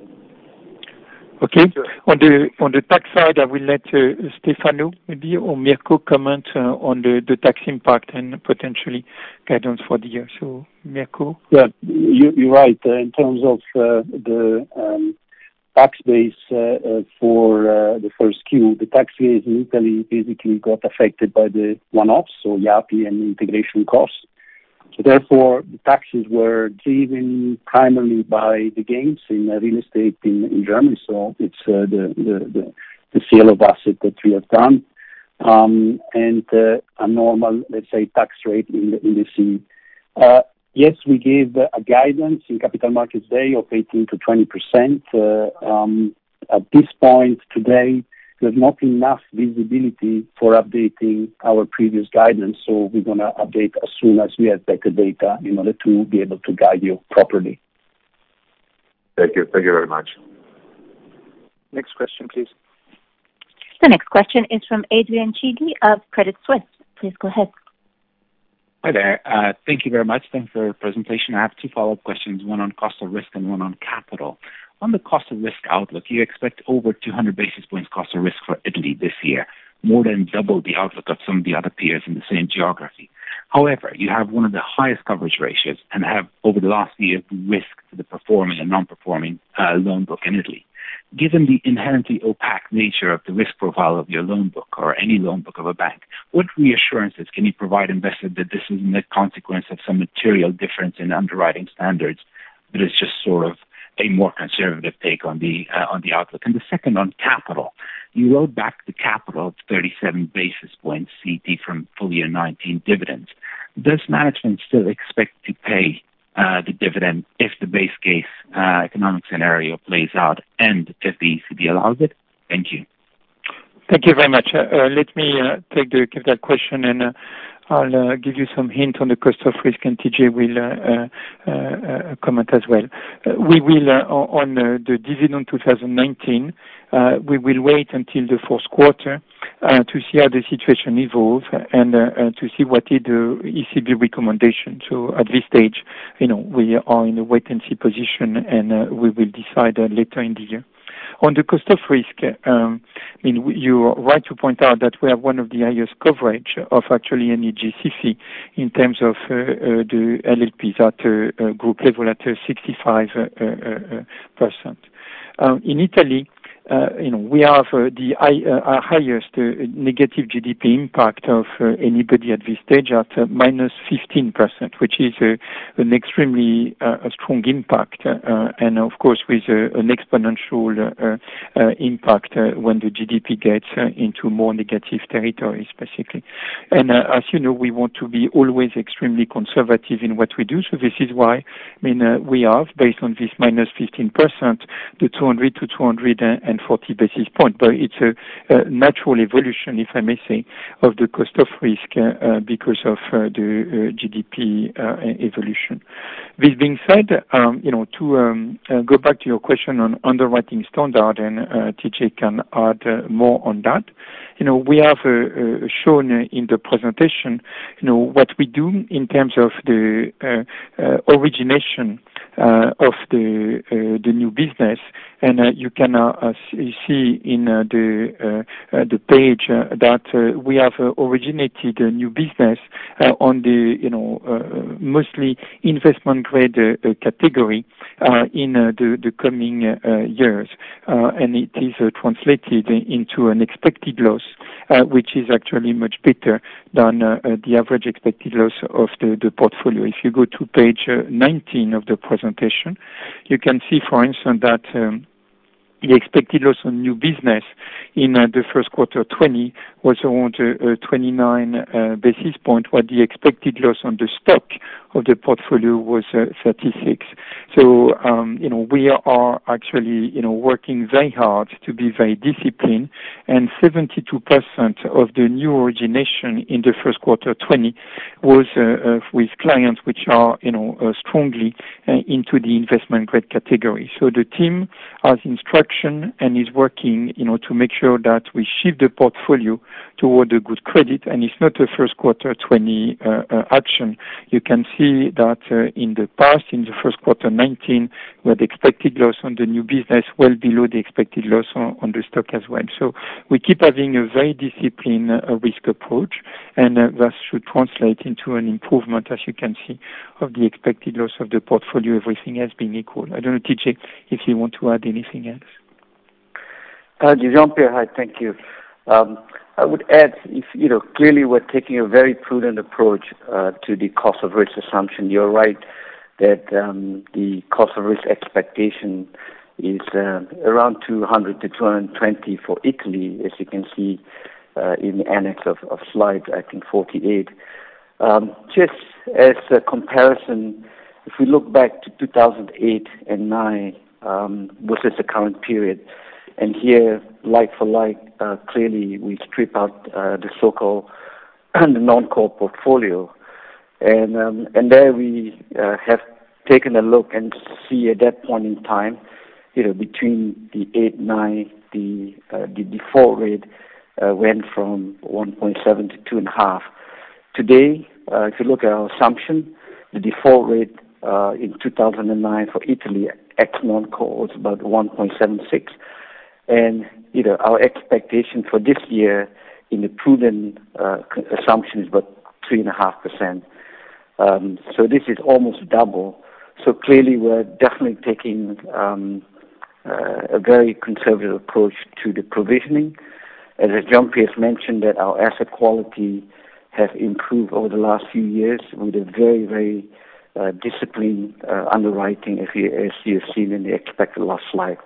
Okay. On the tax side, I will let Stefano maybe or Mirko comment on the tax impact and potentially guidance for the year. So Mirko. Yeah, you're right. In terms of the tax base for the first Q, the tax base in Italy basically got affected by the one-offs, so IAPI and integration costs. So therefore, the taxes were driven primarily by the gains in real estate in Germany. So it's the sale of assets that we have done, and a normal, let's say, tax rate in the CE. Yes, we gave a guidance in Capital Markets Day of 18 to 20%. At this point today, there's not enough visibility for updating our previous guidance, so we're going to update as soon as we have better data in order to be able to guide you properly. Thank you. Thank you very much. Next question, please. The next question is from Adrian Chigi of Credit Suisse. Please go ahead. Hi there. Thank you very much. Thanks for the presentation. I have two follow-up questions, one on cost of risk and one on capital. On the cost of risk outlook, you expect over 200 basis points cost of risk for Italy this year, more than double the outlook of some of the other peers in the same geography. However, you have one of the highest coverage ratios and have, over the last year, risked the performing and non-performing loan book in Italy. Given the inherently opaque nature of the risk profile of your loan book or any loan book of a bank, what reassurances can you provide investors that this isn't a consequence of some material difference in underwriting standards, but it's just sort of a more conservative take on the outlook? And the second on capital. You wrote back the capital of 37 basis points CET from full year 19 dividends. Does management still expect to pay the dividend if the base case economic scenario plays out and if the ECB allows it? Thank you. Thank you very much. Let me take the capital question, and I'll give you some hint on the cost of risk, and TJ will comment as well. We will, on the dividend 2019, we will wait until the fourth quarter to see how the situation evolves and to see what is the ECB recommendation. So at this stage, we are in a wait-and-see position, and we will decide later in the year. On the cost of risk, you're right to point out that we have one of the highest coverage of actually any GCC in terms of the LLPs at group level at 65%. In Italy, we have the highest negative GDP impact of anybody at this stage at minus 15%, which is an extremely strong impact, and of course with an exponential impact when the GDP gets into more negative territories, basically. And as you know, we want to be always extremely conservative in what we do, so this is why we have, based on this minus 15%, the 200 to 240 basis points, but it's a natural evolution, if I may say, of the cost of risk because of the GDP evolution. This being said, to go back to your question on underwriting standard, and TJ can add more on that. We have shown in the presentation, what we do in terms of the origination of the new business, and you can see in the page that we have originated a new business on the mostly investment grade category in the coming years, and it is translated into an expected loss, which is actually much better than the average expected loss of the portfolio. If you go to page 19 of the presentation, you can see, for instance, that the expected loss on new business in the first quarter 20 was around 29 basis points, while the expected loss on the stock of the portfolio was 36. So, we are actually, working very hard to be very disciplined, and 72% of the new origination in the first quarter 20 was with clients which are, strongly into the investment grade category. So the team has instruction and is working, to make sure that we shift the portfolio toward a good credit, and it's not a first quarter 20 action. You can see that in the past, in the first quarter 19, we had expected loss on the new business well below the expected loss on the stock as well. So we keep having a very disciplined risk approach, and that should translate into an improvement, as you can see, of the expected loss of the portfolio, everything has been equal. I don't know, TJ, if you want to add anything else. Jean-Pierre, hi, thank you. I would add, clearly we're taking a very prudent approach to the cost of risk assumption. You're right that the cost of risk expectation is around 200 to 220 for Italy, as you can see in the annex of slide, I think, 48. Just as a comparison, if we look back to 2008 and 9 versus the current period, and here, like for like, clearly we strip out the so-called the non-core portfolio, and there we have taken a look and see at that point in time, between the 8, 9, the default rate went from 1.7 to 2.5. Today, if you look at our assumption, the default rate in 2009 for Italy, ex non-core, was about 1.76. And, our expectation for this year in the prudent assumption is about 3.5%. So this is almost double. So clearly we're definitely taking a very conservative approach to the provisioning. As Jean-Pierre mentioned, that our asset quality has improved over the last few years with a very, very disciplined underwriting, as you have seen in the expected loss slide.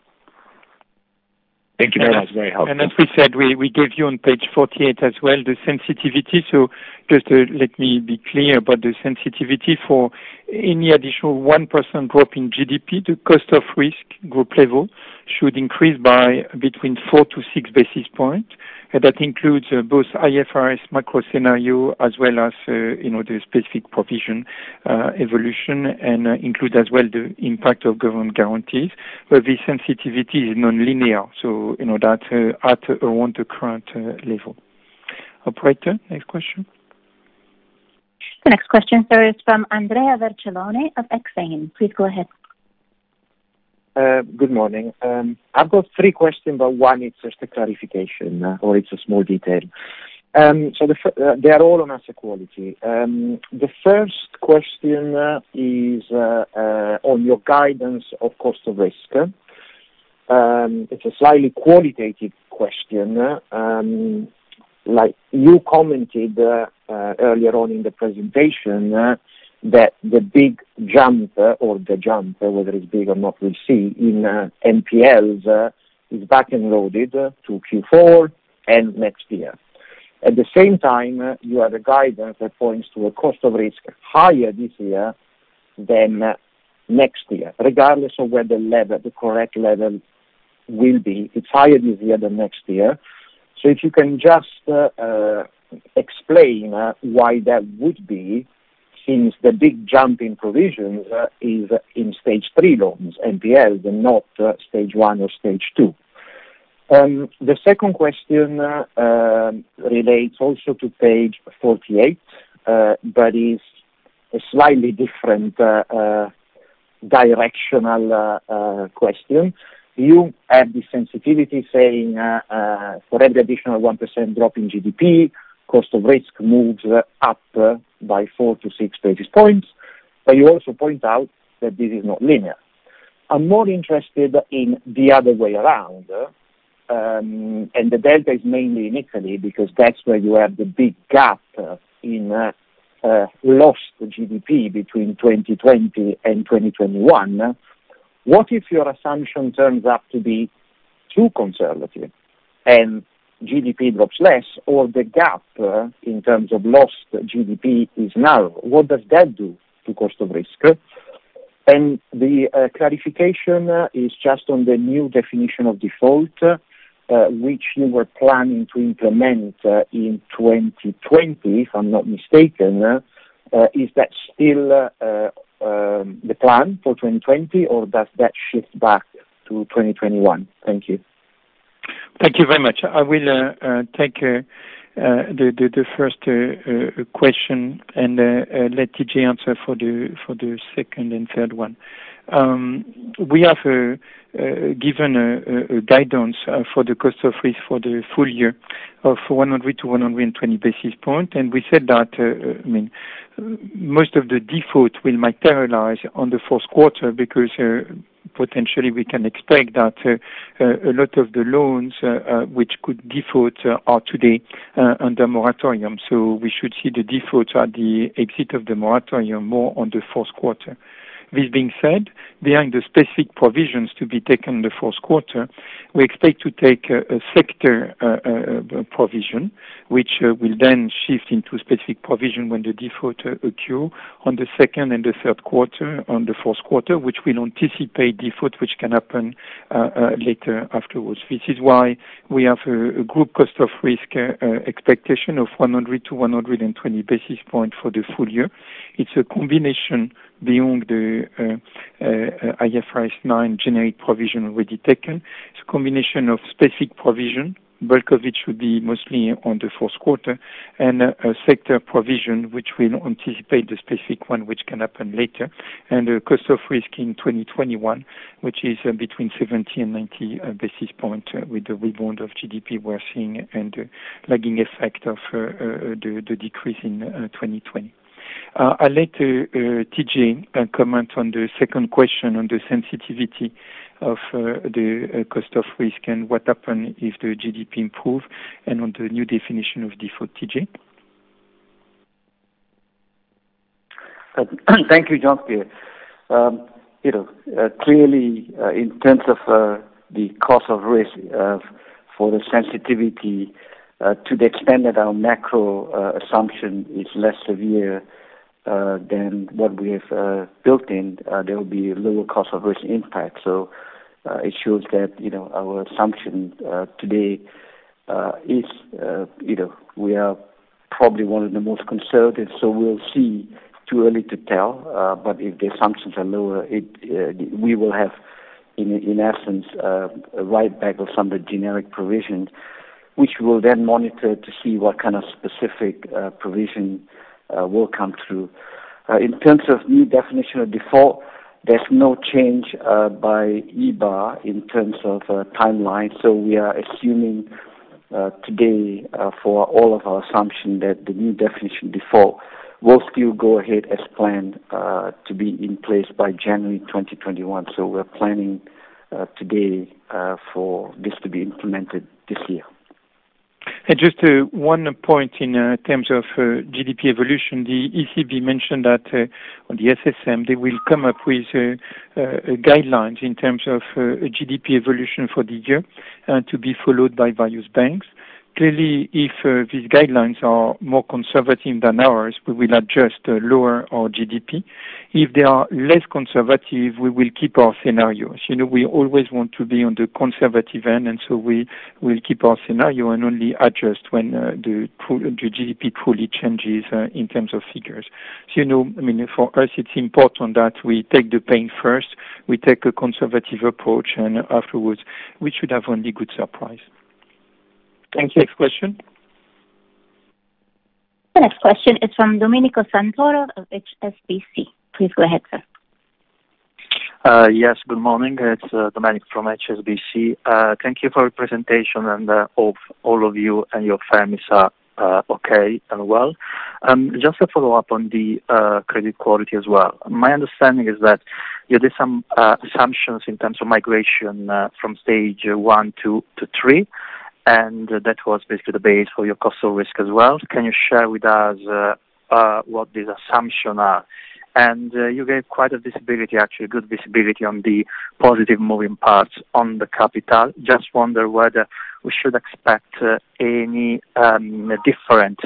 Thank you very much. Very helpful. And as we said, we gave you on page 48 as well the sensitivity. So just let me be clear about the sensitivity. For any additional 1% drop in GDP, the cost of risk group level should increase by between 4 to 6 basis points. That includes both IFRS macro scenario as well as the specific provision evolution, and include as well the impact of government guarantees. But the sensitivity is non-linear, so that at around the current level. Operator, next question. The next question, sir, is from Andrea Vercellone of Exane. Please go ahead. Good morning. I've got 3 questions, but one is just a clarification, or it's a small detail. So they are all on asset quality. The first question is on your guidance of cost of risk. It's a slightly qualitative question. Like you commented earlier on in the presentation, that the big jump, or the jump, whether it's big or not, we'll see, in NPLs is back and loaded to Q4 and next year. At the same time, you have a guidance that points to a cost of risk higher this year than next year, regardless of where the correct level will be. It's higher this year than next year. So if you can just explain why that would be, since the big jump in provisions is in stage 3 loans, NPLs, and not stage 1 or stage 2. The second question relates also to page 48, but is a slightly different directional question. You have the sensitivity saying for every additional 1% drop in GDP, cost of risk moves up by 4 to 6 basis points, but you also point out that this is not linear. I'm more interested in the other way around, and the delta is mainly in Italy, because that's where you have the big gap in lost GDP between 2020 and 2021. What if your assumption turns out to be too conservative and GDP drops less, or the gap in terms of lost GDP is narrow? What does that do to cost of risk? And the clarification is just on the new definition of default, which you were planning to implement in 2020, if I'm not mistaken. Is that still the plan for 2020, or does that shift back to 2021? Thank you. Thank you very much. I will take the first question and let TJ answer for the second and third one. We have given a guidance for the cost of risk for the full year of 100 to 120 basis points, and we said that most of the default will materialize on the fourth quarter, because potentially we can expect that a lot of the loans which could default are today under moratorium. So we should see the defaults at the exit of the moratorium more on the fourth quarter. This being said, behind the specific provisions to be taken in the fourth quarter, we expect to take a sector provision, which will then shift into specific provision when the default occur on the second and the third quarter, on the fourth quarter, which will anticipate default which can happen later afterwards. This is why we have a group cost of risk expectation of 100 to 120 basis points for the full year. It's a combination beyond the IFRS 9 generic provision already taken. It's a combination of specific provision, bulk of it should be mostly on the fourth quarter, and a sector provision which will anticipate the specific one which can happen later, and the cost of risk in 2021, which is between 70 and 90 basis points with the rebound of GDP we're seeing and the lagging effect of the decrease in 2020. I'll let TJ comment on the second question on the sensitivity of the cost of risk and what happens if the GDP improves, and on the new definition of default. TJ? Thank you, Jean-Pierre. Clearly, in terms of the cost of risk for the sensitivity, to the extent that our macro assumption is less severe than what we have built in, there will be a lower cost of risk impact. So it shows that our assumption today is we are probably one of the most conservative. So we'll see. Too early to tell. But if the assumptions are lower, we will have, in essence, a write back of some of the generic provisions, which we will then monitor to see what kind of specific provision will come through. In terms of new definition of default, there's no change by EBA in terms of timeline. So we are assuming today for all of our assumption that the new definition of default will still go ahead as planned to be in place by January 2021. So we're planning today for this to be implemented this year. And just one point in terms of GDP evolution, the ECB mentioned that on the SSM they will come up with guidelines in terms of GDP evolution for the year to be followed by various banks. Clearly, if these guidelines are more conservative than ours, we will adjust lower our GDP. If they are less conservative, we will keep our scenarios. We always want to be on the conservative end, and so we will keep our scenario and only adjust when the GDP truly changes in terms of figures. So, for us, it's important that we take the pain first, we take a conservative approach, and afterwards, we should have only good surprise. Thank you. Next question. The next question is from Domenico Santoro of HSBC. Please go ahead, sir. Yes, good morning. It's Domenico from HSBC. Thank you for your presentation, and hope all of you and your families are okay and well. Just a follow-up on the credit quality as well. My understanding is that you did some assumptions in terms of migration from stage 1 to 3. And that was basically the base for your cost of risk as well. Can you share with us what these assumptions are? And you gave quite a visibility, actually good visibility on the positive moving parts on the capital. Just wonder whether we should expect any different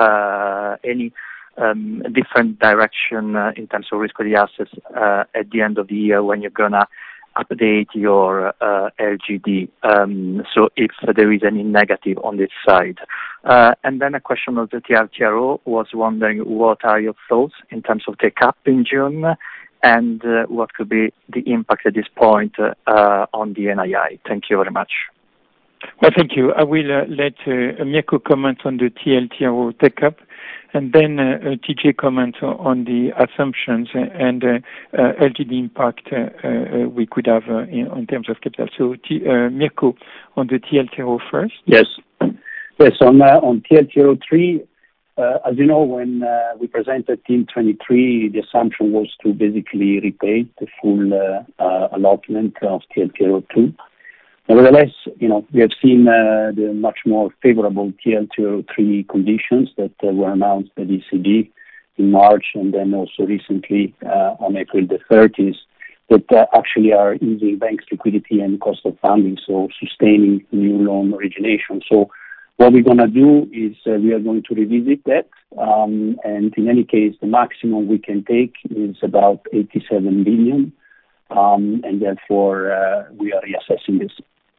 direction in terms of risk of the assets at the end of the year when you're gonna update your LGD, so if there is any negative on this side. And then a question of the TLTRO, was wondering what are your thoughts in terms of take-up in June, and what could be the impact at this point on the NII. Thank you very much. Well, thank you. I will let Mirko comment on the TLTRO take-up, and then TJ comment on the assumptions and LGD impact we could have in terms of capital. So, Mirko, on the TLTRO first. Yes. Yes, on TLTRO 3, as you know, when we presented Team 23, the assumption was to basically repay the full allotment of TLTRO 2. Nevertheless, we have seen the much more favorable TLTRO 3 conditions that were announced by the ECB in March, and then also recently on April the 30th, that actually are easing banks' liquidity and cost of funding, so sustaining new loan origination. So what we're going to do is we are going to revisit that, and in any case, the maximum we can take is about 87 billion, and therefore we are reassessing this.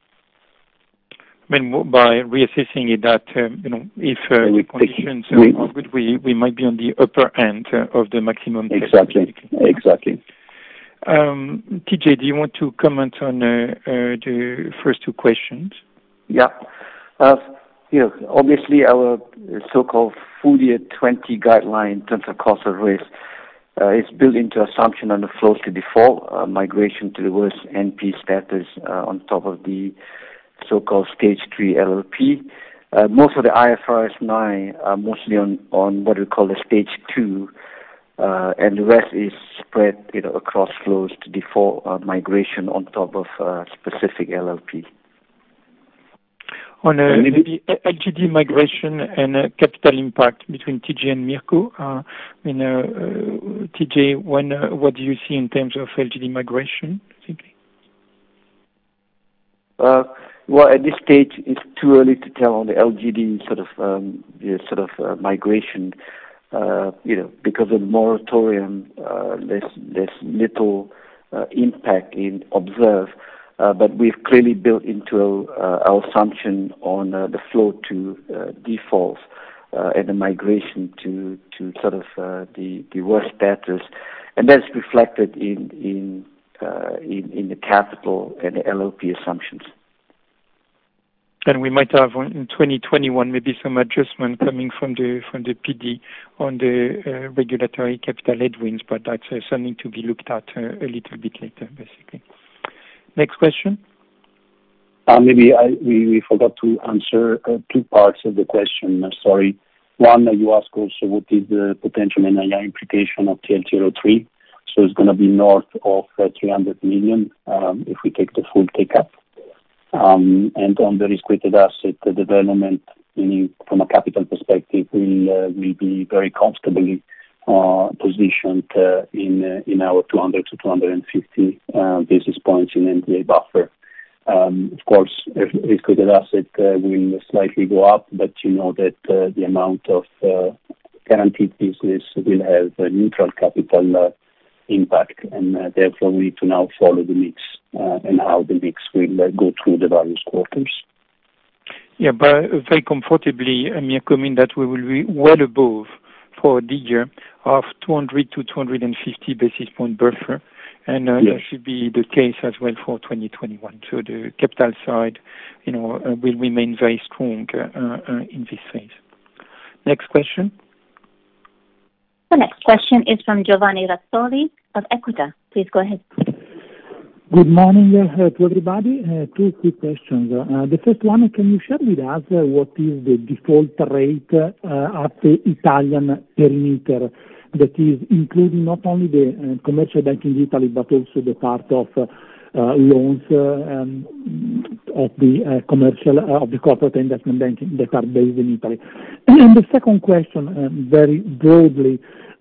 By reassessing it, that if the conditions are good, we might be on the upper end of the maximum. Exactly. TJ, do you want to comment on the first two questions? Yeah. Obviously our so-called full year 20 guideline in terms of cost of risk is built into assumption on the flows to default, migration to the worst NP status on top of the so-called stage 3 LLP. Most of the IFRS 9 are mostly on what we call the stage 2, and the rest is spread across flows to default migration on top of specific LLP. On maybe LGD migration and capital impact between TJ and Mirko. TJ, what do you see in terms of LGD migration? Well, at this stage, it's too early to tell on the LGD migration. Because of the moratorium, there's little impact in observe. But we've clearly built into our assumption on the flow to defaults and the migration to the worst status, and that's reflected in the capital and the LLP assumptions. And we might have in 2021 maybe some adjustment coming from the PD on the regulatory capital headwinds, but that's something to be looked at a little bit later, basically. Next question. Maybe we forgot to answer two parts of the question. Sorry. One, you asked also what is the potential NII implication of TLTRO3. So it's going to be north of 300 million if we take the full take-up. And on the risk-weighted asset, the development, meaning from a capital perspective, will be very comfortably positioned in our 200 to 250 basis points in NPA buffer. Of course, risk-weighted asset will slightly go up, but you know that the amount of guaranteed business will have a neutral capital impact, and therefore we need to now follow the mix and how the mix will go through the various quarters. Yeah, but very comfortably, I comment that we will be well above for the year of 200 to 250 basis point buffer, and that should be the case as well for 2021. So the capital side, will remain very strong in this phase. Next question. The next question is from Giovanni Razzoli of Equita. Please go ahead. Good morning to everybody. Two quick questions. The first one, can you share with us what is the default rate at the Italian perimeter, that is including not only the commercial bank in Italy but also the part of loans of the commercial of the corporate investment banking that are based in Italy? And the second question, very broadly,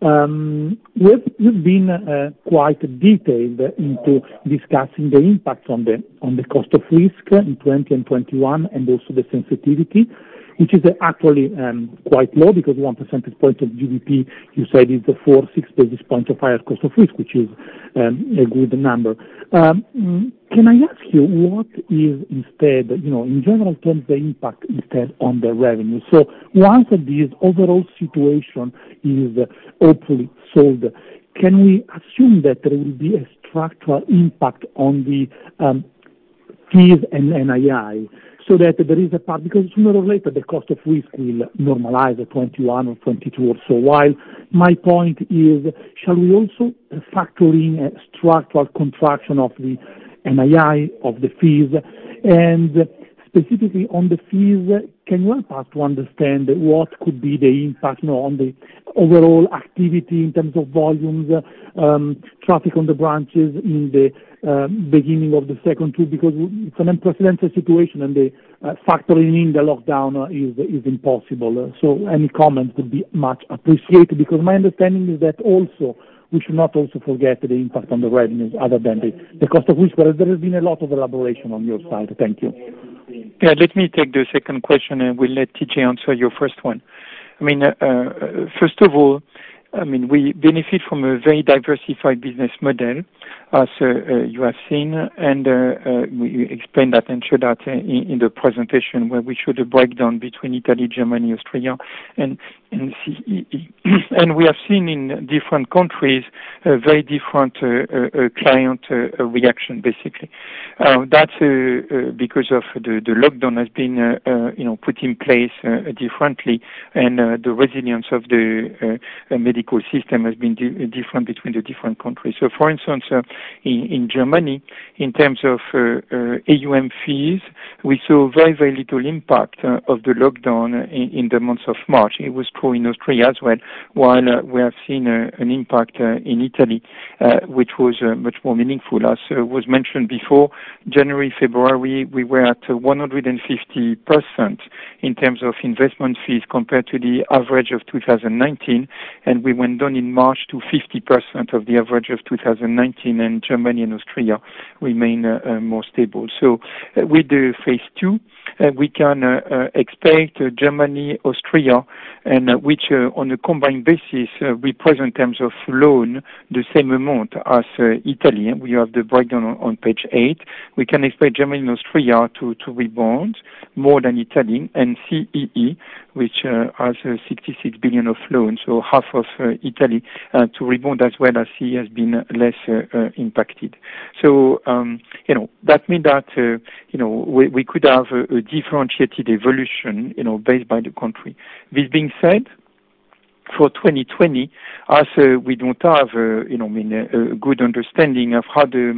you've been quite detailed into discussing the impact on the cost of risk in 20 and 21, and also the sensitivity, which is actually quite low, because 1 percentage point of GDP, you said, is 4-6 basis points of higher cost of risk, which is a good number. Can I ask you what is instead, in general terms, the impact instead on the revenue? So once this overall situation is hopefully solved, can we assume that there will be a structural impact on the fees and NII, so that there is a part, because sooner or later the cost of risk will normalize at 21 or 22 or so. While my point is, shall we also factor in a structural contraction of the NII, of the fees? And specifically on the fees, can you help us to understand what could be the impact on the overall activity in terms of volumes, traffic on the branches in the beginning of the second two, because it's an unprecedented situation and the factoring in the lockdown is impossible. So any comments would be much appreciated, because my understanding is that also we should not also forget the impact on the revenues other than the cost of risk, but there has been a lot of elaboration on your side. Thank you. Yeah, let me take the second question and we'll let TJ answer your first one. First of all, we benefit from a very diversified business model, as you have seen, and we explained that and showed that in the presentation, where we showed a breakdown between Italy, Germany, Austria, and CEE. And we have seen in different countries very different client reaction, basically. That's because of the lockdown has been put in place differently, and the resilience of the medical system has been different between the different countries. So, for instance, in Germany, in terms of AUM fees, we saw very, very little impact of the lockdown in the month of March. It was true in Austria as well, while we have seen an impact in Italy, which was much more meaningful. As was mentioned before, January, February, we were at 150% in terms of investment fees compared to the average of 2019, and we we went down in March to 50% of the average of 2019, and Germany and Austria remain more stable. So with the phase 2, we can expect Germany, Austria, and which on a combined basis represent in terms of loan the same amount as Italy. We have the breakdown on page 8. We can expect Germany and Austria to rebound more than Italy, and CEE, which has 66 billion of loans, so half of Italy, to rebound as well, as CEE has been less impacted. So, that means that, we could have a differentiated evolution, based by the country. This being said, for 2020, as we don't have, a good understanding of how the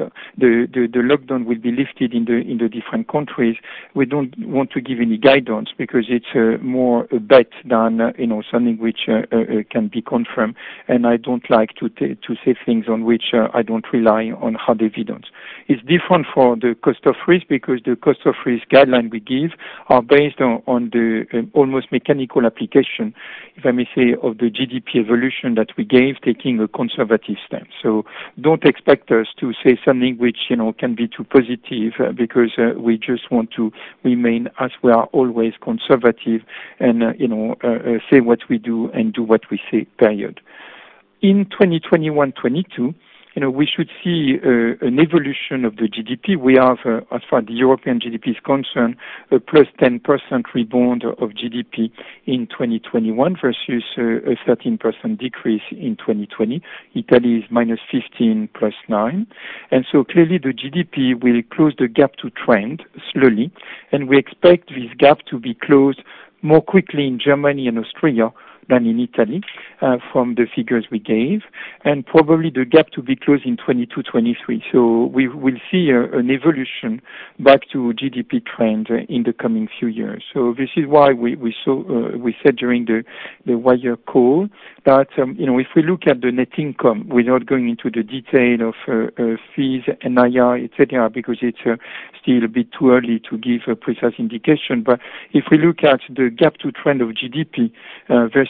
lockdown will be lifted in the different countries, we don't want to give any guidance because it's more a bet than something which can be confirmed. And I don't like to say things on which I don't rely on hard evidence. It's different for the cost of risk because the cost of risk guideline we give are based on the almost mechanical application, if I may say, of the GDP evolution that we gave, taking a conservative stance. So don't expect us to say something which, can be too positive because we just want to remain, as we are always, conservative and, say what we do and do what we say, period. In 2021-22, we should see an evolution of the GDP. We have, as far as the European GDP is concerned, a plus 10% rebound of GDP in 2021 versus a 13% decrease in 2020. Italy is minus 15, plus 9. And so clearly the GDP will close the gap to trend slowly, and we expect this gap to be closed more quickly in Germany and Austria than in Italy, from the figures we gave, and probably the gap to be closed in 22-23. So we will see an evolution back to GDP trend in the coming few years. So this is why we said during the wire call that if we look at the net income without going into the detail of fees, NII, etc., because it's still a bit too early to give a precise indication. But if we look at the gap to trend of GDP versus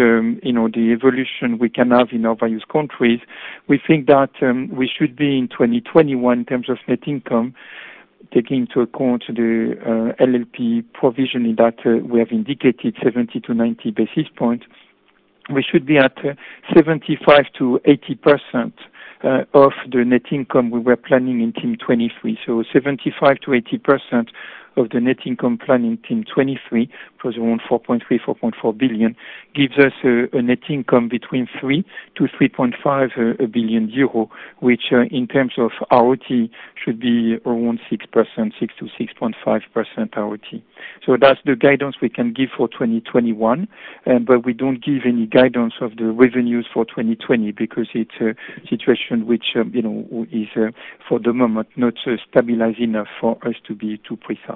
the evolution we can have in our various countries, we think that we should be in 2021 in terms of net income, taking into account the LLP provisioning that we have indicated 70 to 90 basis points, we should be at 75 to 80% of the net income we were planning in Team 23. So 75 to 80% of the net income plan in Team 23, plus around 4.3, 4.4 billion, gives us a net income between 3 to 3.5 billion euro, which in terms of ROT should be around 6%, 6 to 6.5% ROT. So that's the guidance we can give for 2021, but we don't give any guidance of the revenues for 2020 because it's a situation which is for the moment not stabilized enough for us to be too precise.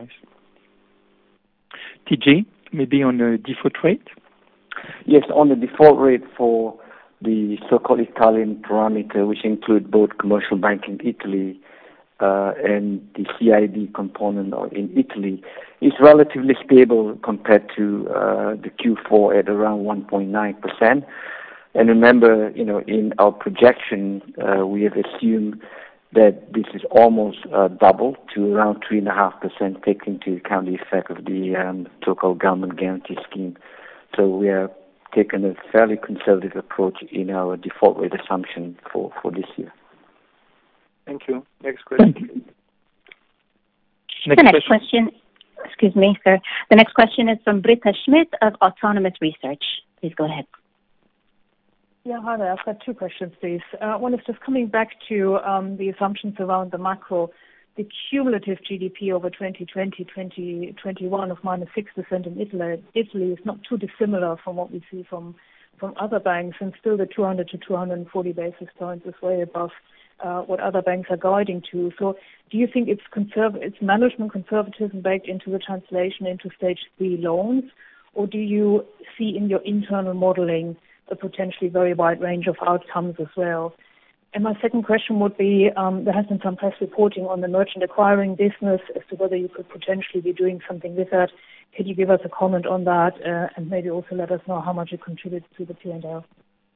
TJ, maybe on the default rate? Yes, on the default rate for the so-called Italian parameter, which include both commercial banking in Italy and the CIB component in Italy, is relatively stable compared to the Q4 at around 1.9%. And remember, in our projection, we have assumed that this is almost double to around 3.5%, taking into account the effect of the so-called government guarantee scheme. So we are taking a fairly conservative approach in our default rate assumption for this year. Thank you. Next question. Thank you. The next question, excuse me, sir. The next question is from Britta Schmidt of Autonomous Research. Please go ahead. Yeah, hi there. I've got two questions, please. One is just coming back to the assumptions around the macro. The cumulative GDP over 2020-2021 of minus 6% in Italy is not too dissimilar from what we see from other banks, and still the 200 to 240 basis points is way above what other banks are guiding to. So do you think it's management conservatism baked into the translation into stage 3 loans, or do you see in your internal modeling a potentially very wide range of outcomes as well? And my second question would be, there has been some press reporting on the merchant acquiring business as to whether you could potentially be doing something with that. Could you give us a comment on that and maybe also let us know how much it contributes to the P&L?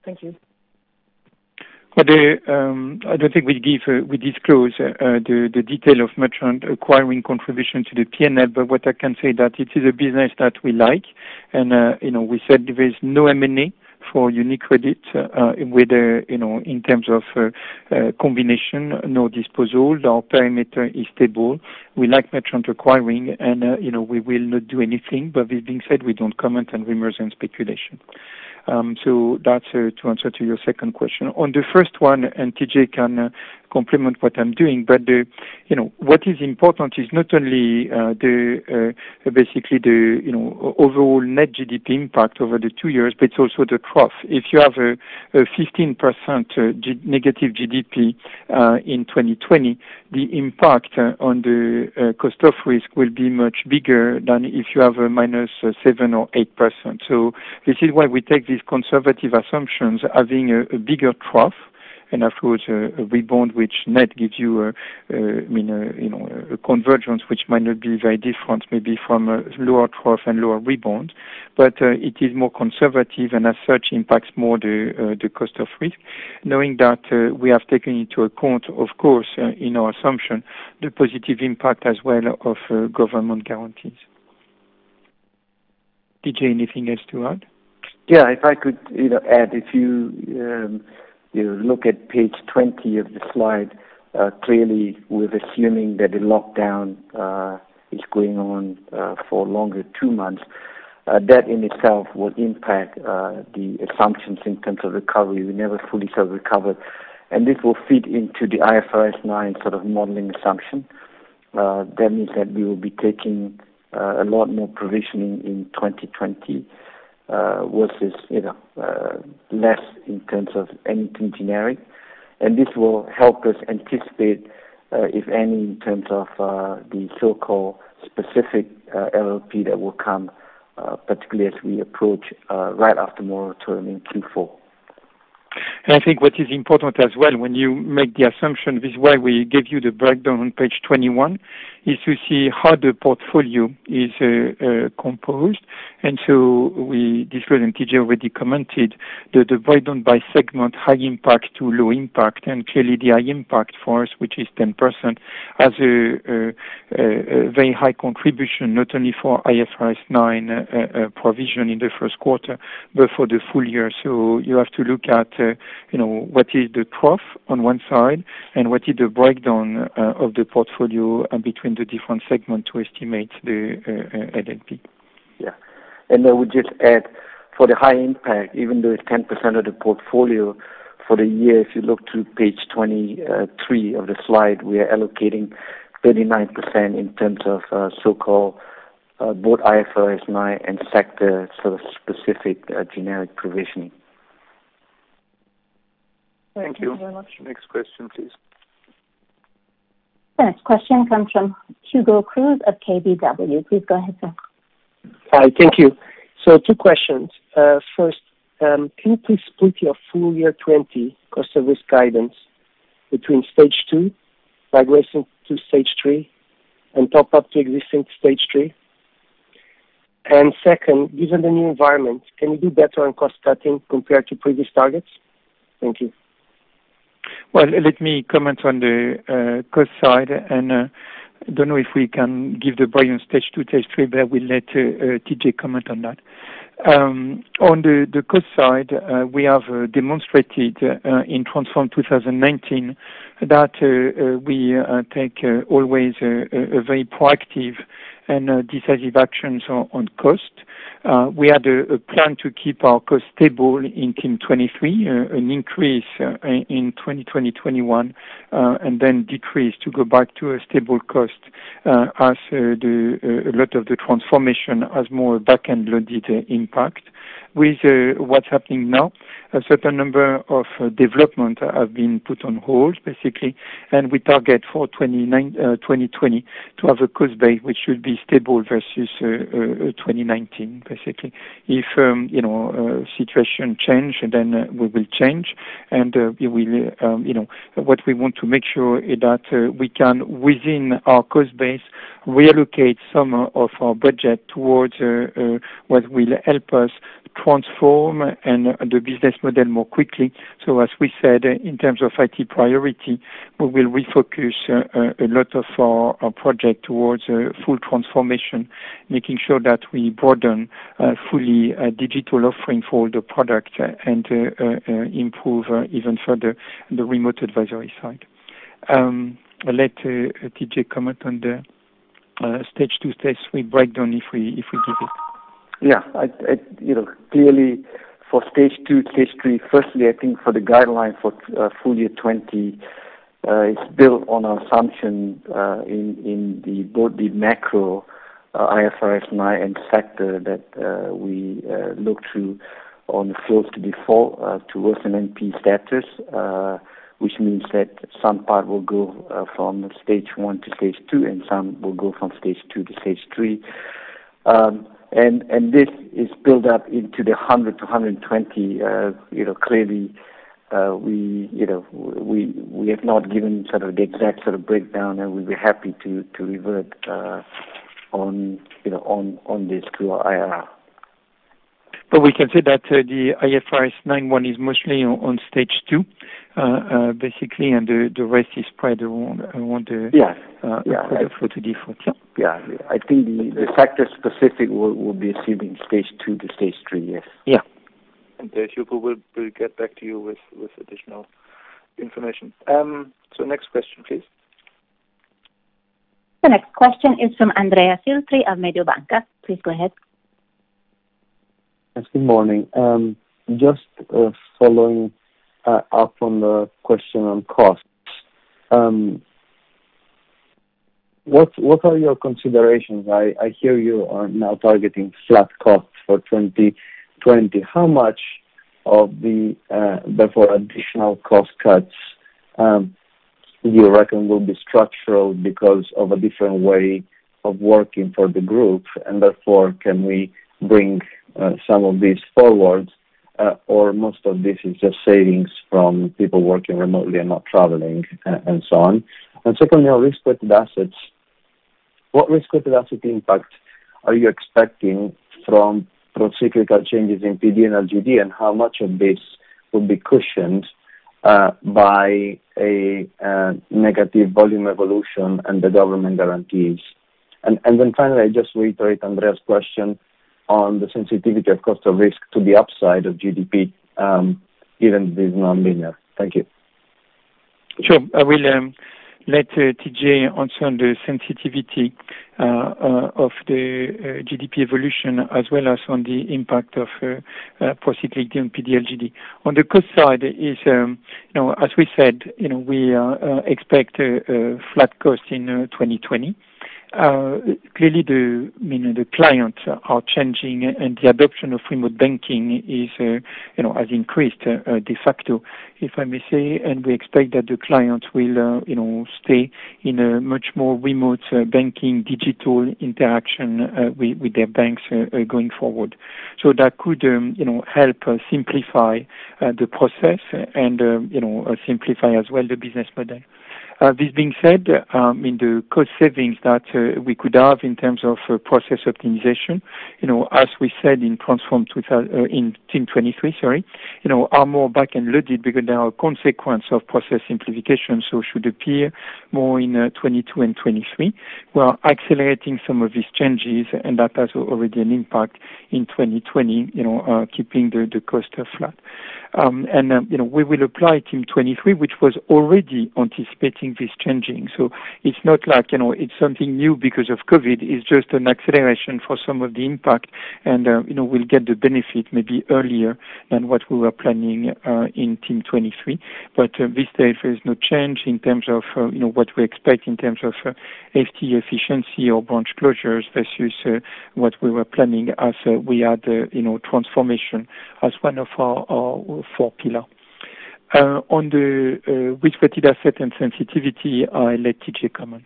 Thank you. But I don't think we disclose the detail of merchant acquiring contribution to the P&L, but what I can say that it is a business that we like, and we said there is no M&A for UniCredit with in terms of combination, no disposal. Our perimeter is stable. We like merchant acquiring, and we will not do anything. But this being said, we don't comment on rumors and speculation. So that's to answer to your second question. On the first one, and TJ can complement what I'm doing, but what is important is not only basically the overall net GDP impact over the 2 years, but it's also the trough. If you have a 15% negative GDP in 2020, the impact on the cost of risk will be much bigger than if you have a minus 7 or 8%. So this is why we take these conservative assumptions, having a bigger trough, and afterwards a rebound which net gives you a convergence which might not be very different, maybe from a lower trough and lower rebound, but it is more conservative and as such impacts more the cost of risk, knowing that we have taken into account, of course, in our assumption, the positive impact as well of government guarantees. DJ, anything else to add? Yeah, if I could add, if you look at page 20 of the slide, clearly we're assuming that the lockdown is going on for longer 2 months. That in itself will impact the assumptions in terms of recovery. We never fully sort of recovered. And this will feed into the IFRS 9 sort of modeling assumption. That means that we will be taking a lot more provisioning in 2020 versus less in terms of anything generic, and this will help us anticipate, if any, in terms of the so-called specific LLP that will come, particularly as we approach right after moratorium in Q4. And I think what is important as well, when you make the assumption, this is why we gave you the breakdown on page 21, is to see how the portfolio is composed. And so we disclosed, and TJ already commented, the breakdown by segment, high impact to low impact, and clearly the high impact for us, which is 10%, has a very high contribution, not only for IFRS 9 provision in the first quarter, but for the full year. So you have to look at what is the trough on one side and what is the breakdown of the portfolio between the different segments to estimate the LLP. Yeah, and I would just add, for the high impact, even though it's 10% of the portfolio for the year, if you look to page 23 of the slide, we are allocating 39% in terms of so-called both IFRS 9 and sector sort of specific generic provisioning. Thank you. Thank you very much. Next question, please. The next question comes from Hugo Cruz of KBW. Please go ahead, sir. Hi, thank you. So 2 questions. First, can you please split your full year 20 cost of risk guidance between stage 2, migration to stage 3, and top up to existing stage 3? And second, given the new environment, can you do better on cost cutting compared to previous targets? Thank you. Well, let me comment on the cost side, and I don't know if we can give the breakdown stage 2, stage 3, but we'll let TJ comment on that. On the cost side, we have demonstrated in Transform 2019 that we take always a very proactive and decisive actions on cost. We had a plan to keep our cost stable in Team 23, an increase in 2020-21, and then decrease to go back to a stable cost as a lot of the transformation has more back-end loaded impact. With what's happening now, a certain number of development have been put on hold, basically, and we target for 2020 to have a cost base which should be stable versus 2019, basically. If situation change, then we will change, and we will. What we want to make sure is that we can, within our cost base, reallocate some of our budget towards what will help us transform and the business model more quickly. So as we said, in terms of IT priority, we will refocus a lot of our project towards full transformation, making sure that we broaden fully digital offering for all the products and improve even further the remote advisory side. I'll let TJ comment on the stage 2, stage 3 breakdown if we give it. Yeah, clearly for stage 2, stage 3, firstly, I think for the guideline for full year 20, it's built on our assumption in both the macro IFRS 9 and sector that we look through on the flows to default towards an NP status, which means that some part will go from stage 1 to stage 2 and some will go from stage 2 to stage 3. And this is built up into the 100 to 120. Clearly, we have not given sort of the exact sort of breakdown, and we'll be happy to revert on this to our IR. But we can say that the IFRS 9 one is mostly on stage 2, basically, and the rest is spread around the flow to default. Yeah, I think the sector specific will be assuming stage 2 to stage 3, yes. Yeah. And Hugo will get back to you with additional information. So next question, please. The next question is from Andrea Filtri of Mediobanca. Please go ahead. Yes, good morning. Just following up on the question on costs. What are your considerations? I hear you are now targeting flat costs for 2020. How much of the therefore additional cost cuts do you reckon will be structural because of a different way of working for the group, and therefore can we bring some of these forward, or most of this is just savings from people working remotely and not traveling, and so on? And secondly, on risk-weighted assets, what risk-weighted asset impact are you expecting from pro-cyclical changes in PD and LGD, and how much of this will be cushioned by a negative volume evolution and the government guarantees? And then finally, I just reiterate Andrea's question on the sensitivity of cost of risk to the upside of GDP, given this non-linear. Thank you. Sure. I will let TJ answer on the sensitivity of the GDP evolution as well as on the impact of procyclicity and PDLGD. On the cost side is, as we said, we expect a flat cost in 2020. Clearly, the clients are changing, and the adoption of remote banking is, has increased de facto, if I may say, and we expect that the clients will, stay in a much more remote banking, digital interaction with their banks going forward. So that could, help simplify the process and, simplify as well the business model. This being said, the cost savings that we could have in terms of process optimization, as we said in Transform in Team 23, are more back-end loaded because they are a consequence of process simplification, so should appear more in 22 and 23. We are accelerating some of these changes, and that has already an impact in 2020, keeping the cost flat. We will apply Team 23, which was already anticipating this changing. So it's not like, it's something new because of COVID. It's just an acceleration for some of the impact, and, we'll get the benefit maybe earlier than what we were planning in Team 23. But this stage, there is no change in terms of, what we expect in terms of FTE efficiency or branch closures versus what we were planning as we had, transformation as one of our 4 pillars. On the risk-weighted asset and sensitivity, I let TJ comment.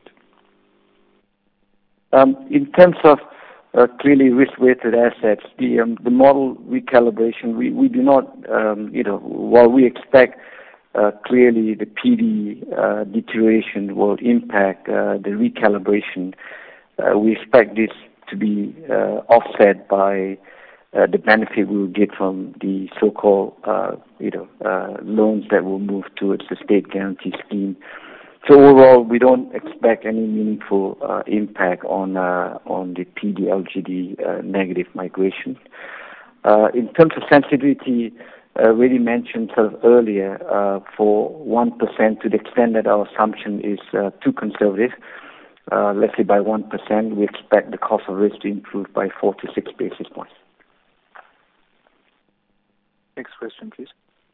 In terms of clearly risk-weighted assets, the model recalibration, we do not, while we expect clearly the PD deterioration will impact the recalibration, we expect this to be offset by the benefit we will get from the so-called, loans that will move towards the state guarantee scheme. So overall, we don't expect any meaningful impact on the PD/LGD negative migration. In terms of sensitivity, really mentioned sort of earlier, for 1%, to the extent that our assumption is too conservative, let's say by 1%, we expect the cost of risk to improve by 4 to 6 basis points. Next question, please.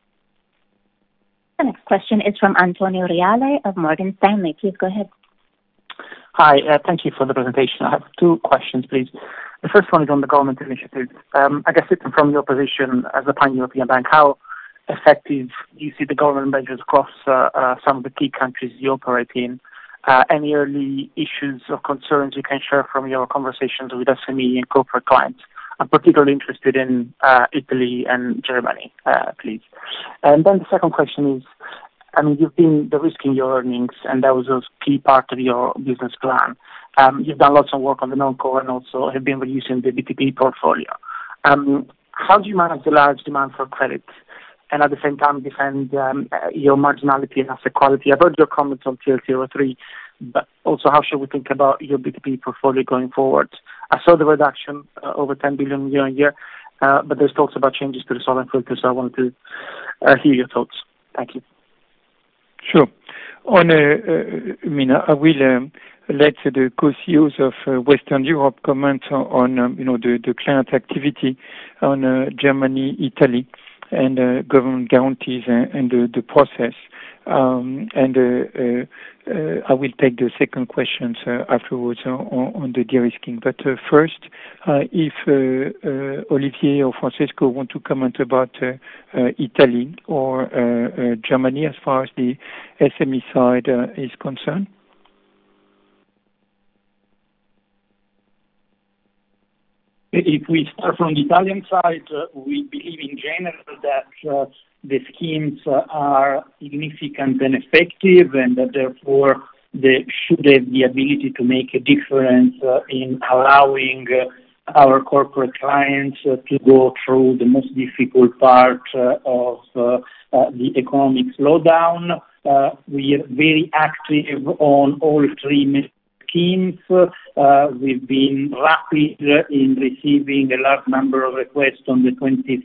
The next question is from Antonio Reale of Morgan Stanley. Please go ahead. Hi, thank you for the presentation. I have 2 questions, please. The first one is on the government initiative. I guess from your position as a pan-European bank, how effective do you see the government measures across some of the key countries you operate in? Any early issues or concerns you can share from your conversations with SME and corporate clients? I'm particularly interested in Italy and Germany, please. And then the second question is, you've been de-risking your earnings, and that was a key part of your business plan. You've done lots of work on the non-core and also have been reducing the BTP portfolio. How do you manage the large demand for credit and at the same time defend your marginality and asset quality? I've heard your comments on TLTRO3, but also how should we think about your BTP portfolio going forward? I saw the reduction over 10 billion year on year, but there's talks about changes to the sovereign filter, so I wanted to hear your thoughts. Thank you. Sure. I will let the co-CEOs of Western Europe comment on the client activity on Germany, Italy, and government guarantees and the process. I will take the second question afterwards on the de-risking. But first, if Olivier or Francesco want to comment about Italy or Germany as far as the SME side is concerned. If we start from the Italian side, we believe in general that the schemes are significant and effective, and that therefore they should have the ability to make a difference in allowing our corporate clients to go through the most difficult part of the economic slowdown. We are very active on all 3 schemes. We've been rapid in receiving a large number of requests on the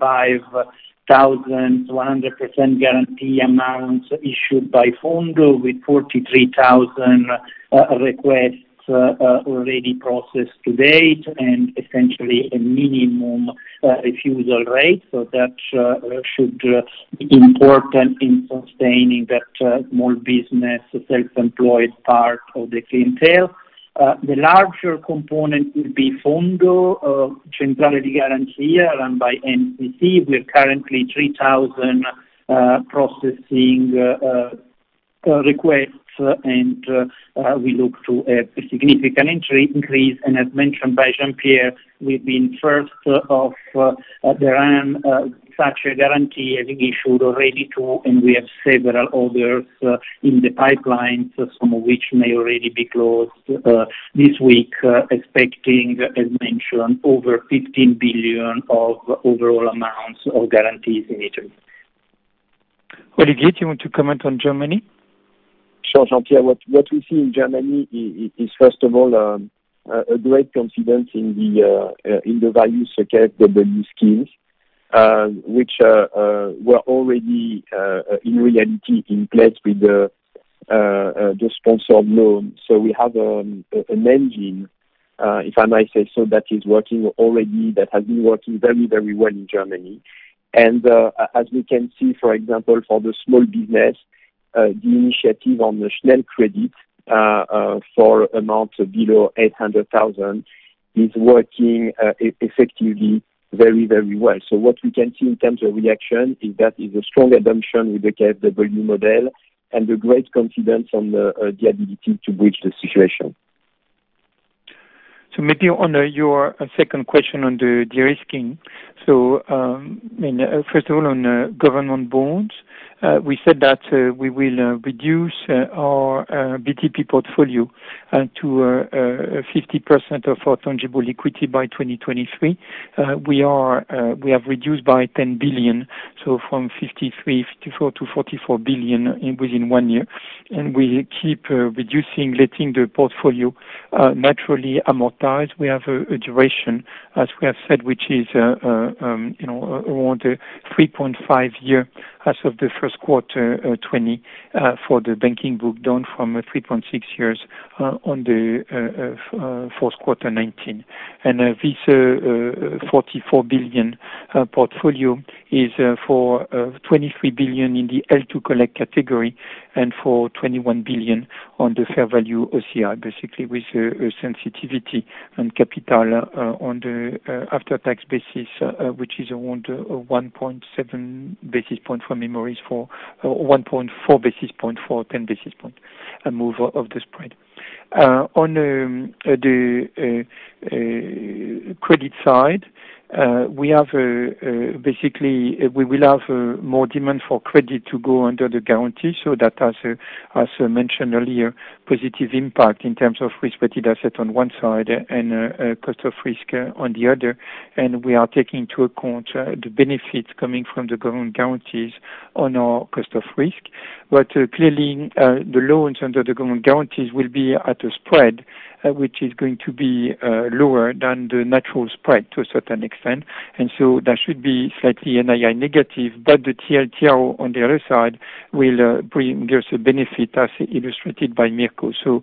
25,000 100% guarantee amounts issued by Fondo, with 43,000 requests already processed to date, and essentially a minimum refusal rate. So that should be important in sustaining that small business, self-employed part of the clientele. The larger component will be Fondo, Centrale di Garanzia, run by NCC. We're currently 3,000 processing requests, and we look to a significant increase. And as mentioned by Jean-Pierre, we've been first of the run such a guarantee having issued already 2, and we have several others in the pipeline, some of which may already be closed this week, expecting, as mentioned, over 15 billion of overall amounts of guarantees in Italy. Olivier, do you want to comment on Germany? Sure, Jean-Pierre. What we see in Germany is first of all a great confidence in the various KfW schemes, which were already in reality in place with the sponsored loan. So we have an engine, if I might say so, that is working already, that has been working very, very well in Germany. And as we can see, for example, for the small business, the initiative on the Schnell Credit for amounts below 800,000 is working effectively very, very well. So what we can see in terms of reaction is that is a strong adoption with the KfW model and a great confidence on the ability to bridge the situation. So maybe on your second question on the de-risking. So, first of all, on government bonds, we said that we will reduce our BTP portfolio to 50% of our tangible equity by 2023. We have reduced by 10 billion, so from 54 to 44 billion within 1 year, and we keep reducing, letting the portfolio naturally amortize. We have a duration, as we have said, which is around 3.5 year as of the first quarter 20 for the banking book, down from 3.6 years on the fourth quarter 19. And this 44 billion portfolio is for 23 billion in the L2 collect category and for 21 billion on the fair value OCI, basically with a sensitivity and capital on the after-tax basis, which is around 1.7 basis point for memories for 1.4 basis point for 10 basis point a move of the spread. On the credit side, we have basically we will have more demand for credit to go under the guarantee, so that has, as mentioned earlier, positive impact in terms of risk-weighted asset on one side and cost of risk on the other, and we are taking into account the benefits coming from the government guarantees on our cost of risk. But clearly, the loans under the government guarantees will be at a spread which is going to be lower than the natural spread to a certain extent, and so that should be slightly NII negative, but the TLTRO on the other side will bring us a benefit as illustrated by Mirko. So,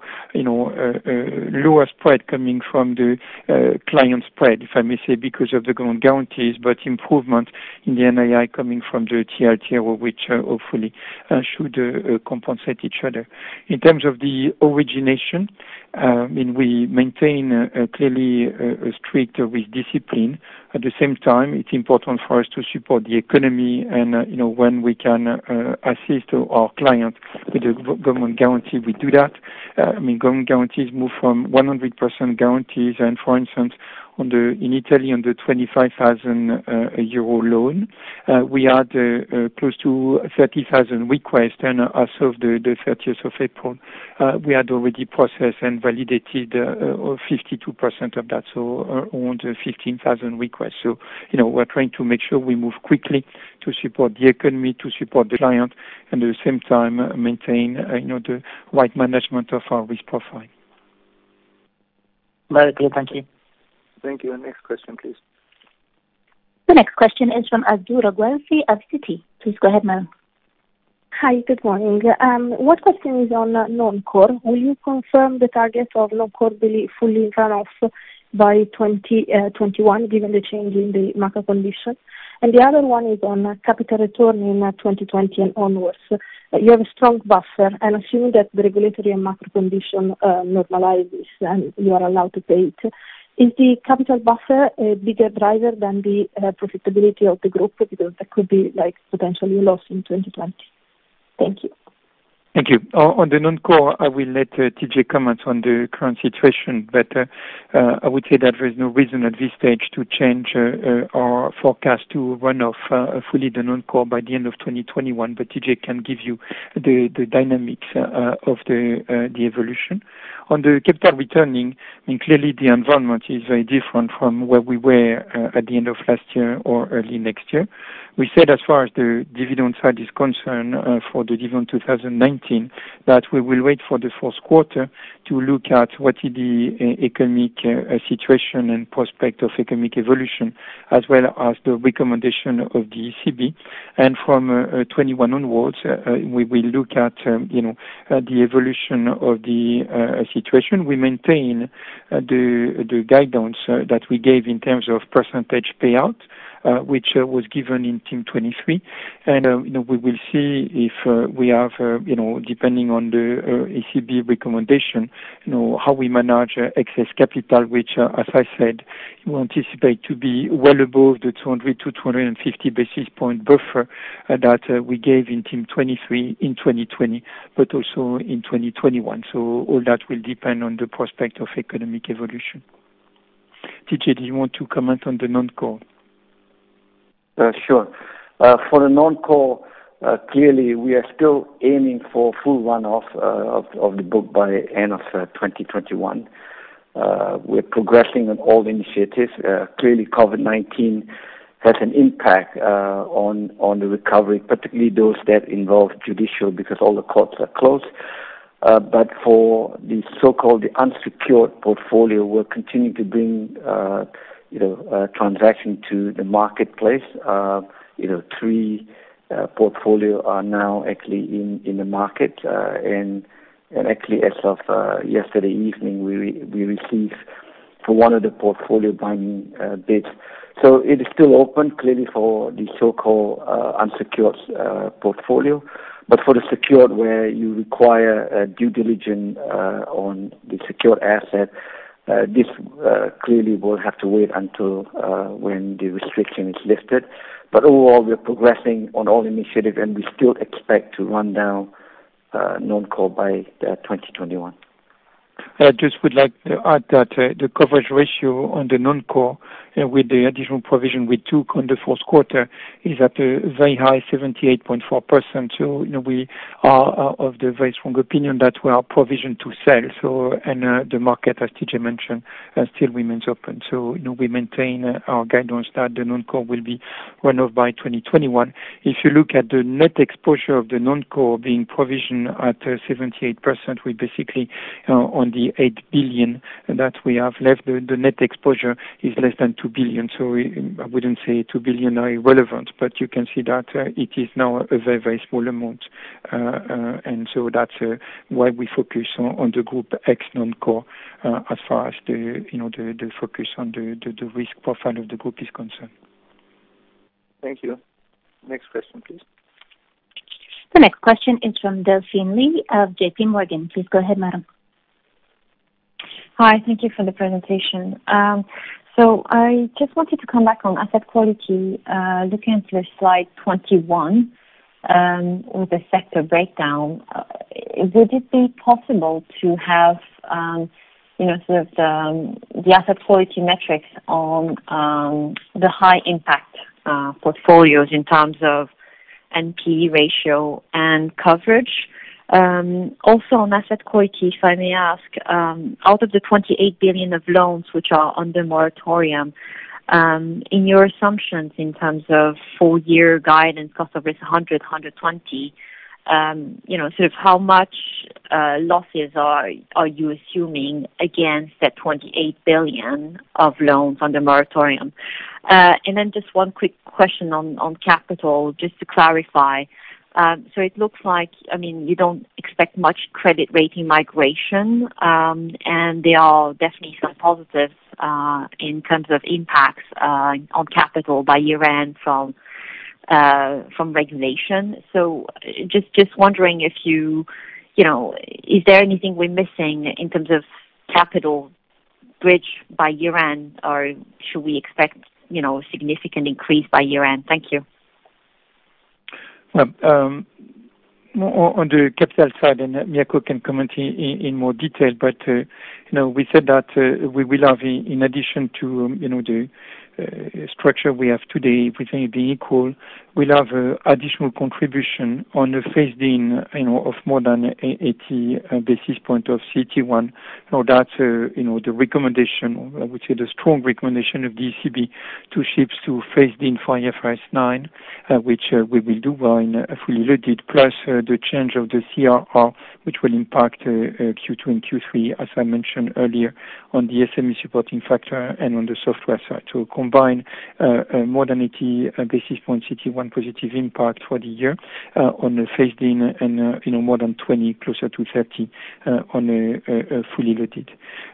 lower spread coming from the client spread, if I may say, because of the government guarantees, but improvement in the NII coming from the TLTRO, which hopefully should compensate each other. In terms of the origination, we maintain clearly a strict risk discipline. At the same time, it's important for us to support the economy, and when we can assist our clients with the government guarantee, we do that. Government guarantees move from 100% guarantees, and for instance, in Italy, on the 25,000 euro loan, we had close to 30,000 requests, and as of the 30th of April, we had already processed and validated 52% of that, so around 15,000 requests. So, we're trying to make sure we move quickly to support the economy, to support the client, and at the same time maintain, the right management of our risk profile. Very clear, thank you. Thank you. Next question, please. The next question is from Azzurra Guelfi of Citi. Please go ahead, ma'am. Hi, good morning. One question is on non-core. Will you confirm the target of non-core fully run off by 2021, given the change in the macro condition? And the other one is on capital return in 2020 and onwards. You have a strong buffer, and assuming that the regulatory and macro condition normalizes and you are allowed to pay it, is the capital buffer a bigger driver than the profitability of the group? Because that could be potentially a loss in 2020. Thank you. Thank you. On the non-core, I will let TJ comment on the current situation, but I would say that there is no reason at this stage to change our forecast to run off fully the non-core by the end of 2021, but TJ can give you the dynamics of the evolution. On the capital returning, clearly the environment is very different from where we were at the end of last year or early next year. We said, as far as the dividend side is concerned, for the dividend 2019, that we will wait for the fourth quarter to look at what is the economic situation and prospect of economic evolution, as well as the recommendation of the ECB. And from 21 onwards, we will look at the evolution of the situation. We maintain the guidance that we gave in terms of percentage payout, which was given in Team 23, and we will see if we have, depending on the ECB recommendation, how we manage excess capital, which, as I said, we anticipate to be well above the 200 to 250 basis point buffer that we gave in Team 23 in 2020, but also in 2021. So all that will depend on the prospect of economic evolution. TJ, do you want to comment on the non-core? Sure. For the non-core, clearly we are still aiming for full runoff of the book by end of 2021. We're progressing on all initiatives. Clearly, COVID-19 has an impact on the recovery, particularly those that involve judicial, because all the courts are closed. But for the so-called the unsecured portfolio, we're continuing to bring transaction to the marketplace. 3 portfolio are now actually in the market, and actually as of yesterday evening, we received for one of the portfolio binding bids. So it is still open, clearly, for the so-called unsecured portfolio. But for the secured, where you require due diligence on the secured asset, this clearly will have to wait until when the restriction is lifted. But overall, we're progressing on all initiatives, and we still expect to run down non-core by 2021. I just would like to add that the coverage ratio on the non-core with the additional provision we took on the fourth quarter is at a very high 78.4%. So, we are of the very strong opinion that we are provisioned to sell. So, and the market, as TJ mentioned, still remains open. So, we maintain our guidance that the non-core will be run off by 2021. If you look at the net exposure of the non-core being provisioned at 78%, we basically on the 8 billion that we have left, the net exposure is less than 2 billion. So I wouldn't say 2 billion are irrelevant, but you can see that it is now a very, very small amount. And so that's why we focus on the group X non-core as far as the focus on the risk profile of the group is concerned. Thank you. Next question, please. The next question is from Delphine Lee of JP Morgan. Please go ahead, madam. Hi, thank you for the presentation. So I just wanted to come back on asset quality, looking at your slide 21 with the sector breakdown. Would it be possible to have, sort of the asset quality metrics on the high impact portfolios in terms of NPE ratio and coverage? Also on asset quality, if I may ask, out of the 28 billion of loans which are under moratorium, in your assumptions in terms of full year guidance, cost of risk 100, 120, sort of how much losses are you assuming against that 28 billion of loans under moratorium? And then just one quick question on capital, just to clarify. So it looks like, you don't expect much credit rating migration, and there are definitely some positives in terms of impacts on capital by year end from regulation. So just wondering if is there anything we're missing in terms of capital bridge by year end, or should we expect a significant increase by year end? Thank you. On the capital side, and Mirko can comment in more detail, but we said that we will have, in addition to the structure we have today, everything being equal, we'll have additional contribution on a phased in of more than 80 basis point of CET1. That's the recommendation, I would say the strong recommendation of the ECB to shift to phased in for IFRS 9, which we will do when fully loaded, plus the change of the CRR, which will impact Q2 and Q3, as I mentioned earlier, on the SME supporting factor and on the software side. So combine more than 80 basis point CET1 positive impact for the year on a phased in, and more than 20, closer to 30 on a fully loaded.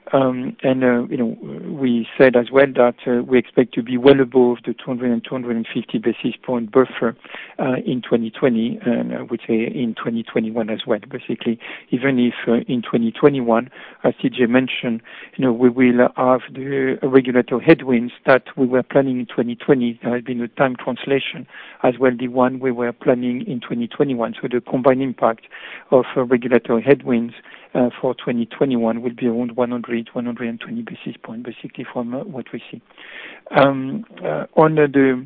We said as well that we expect to be well above the 200 and 250 basis point buffer in 2020, and I would say in 2021 as well. Basically, even if in 2021, as TJ mentioned, we will have the regulatory headwinds that we were planning in 2020. There has been a time translation as well, the one we were planning in 2021. So the combined impact of regulatory headwinds for 2021 will be around 120 basis points, basically, from what we see. On the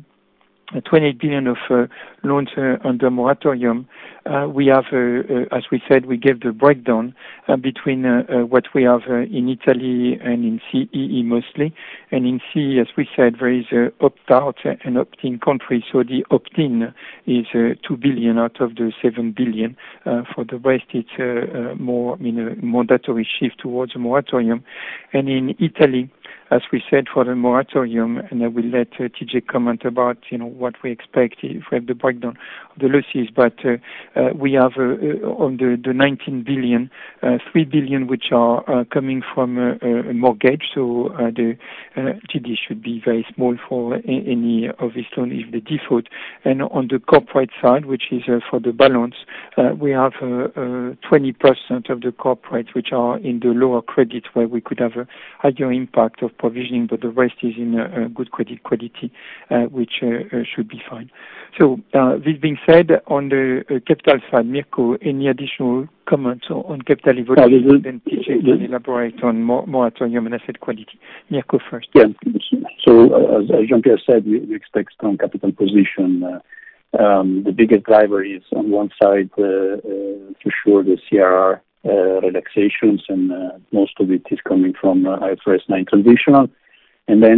28 billion of loans under moratorium, we have, as we said, we gave the breakdown between what we have in Italy and in CEE mostly. And in CEE, as we said, there is opt-out and opt-in countries. So the opt-in is 2 billion out of the 7 billion. For the rest, it's more mandatory shift towards a moratorium. And in Italy, as we said, for the moratorium, and I will let TJ comment about what we expect if we have the breakdown of the losses. But we have on the 19 billion, 3 billion which are coming from a mortgage. So the GD should be very small for any of this loan if they default. And on the corporate side, which is for the balance, we have 20% of the corporates which are in the lower credit where we could have a higher impact of provisioning, but the rest is in good credit quality, which should be fine. So this being said, on the capital side, Mirko, any additional comments on capital evolution? Then TJ can elaborate on moratorium and asset quality. Mirko first. Yeah. So as Jean-Pierre said, we expect strong capital position. The biggest driver is on one side, for sure, the CRR relaxations, and most of it is coming from IFRS 9 transitional. And then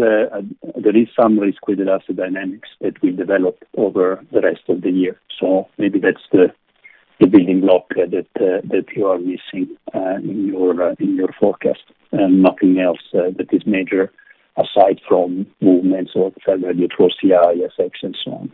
there is some risk-weighted asset dynamics that will develop over the rest of the year. So maybe that's the building block that you are missing in your forecast, and nothing else that is major aside from movements of fair value through CI, FX, and so on.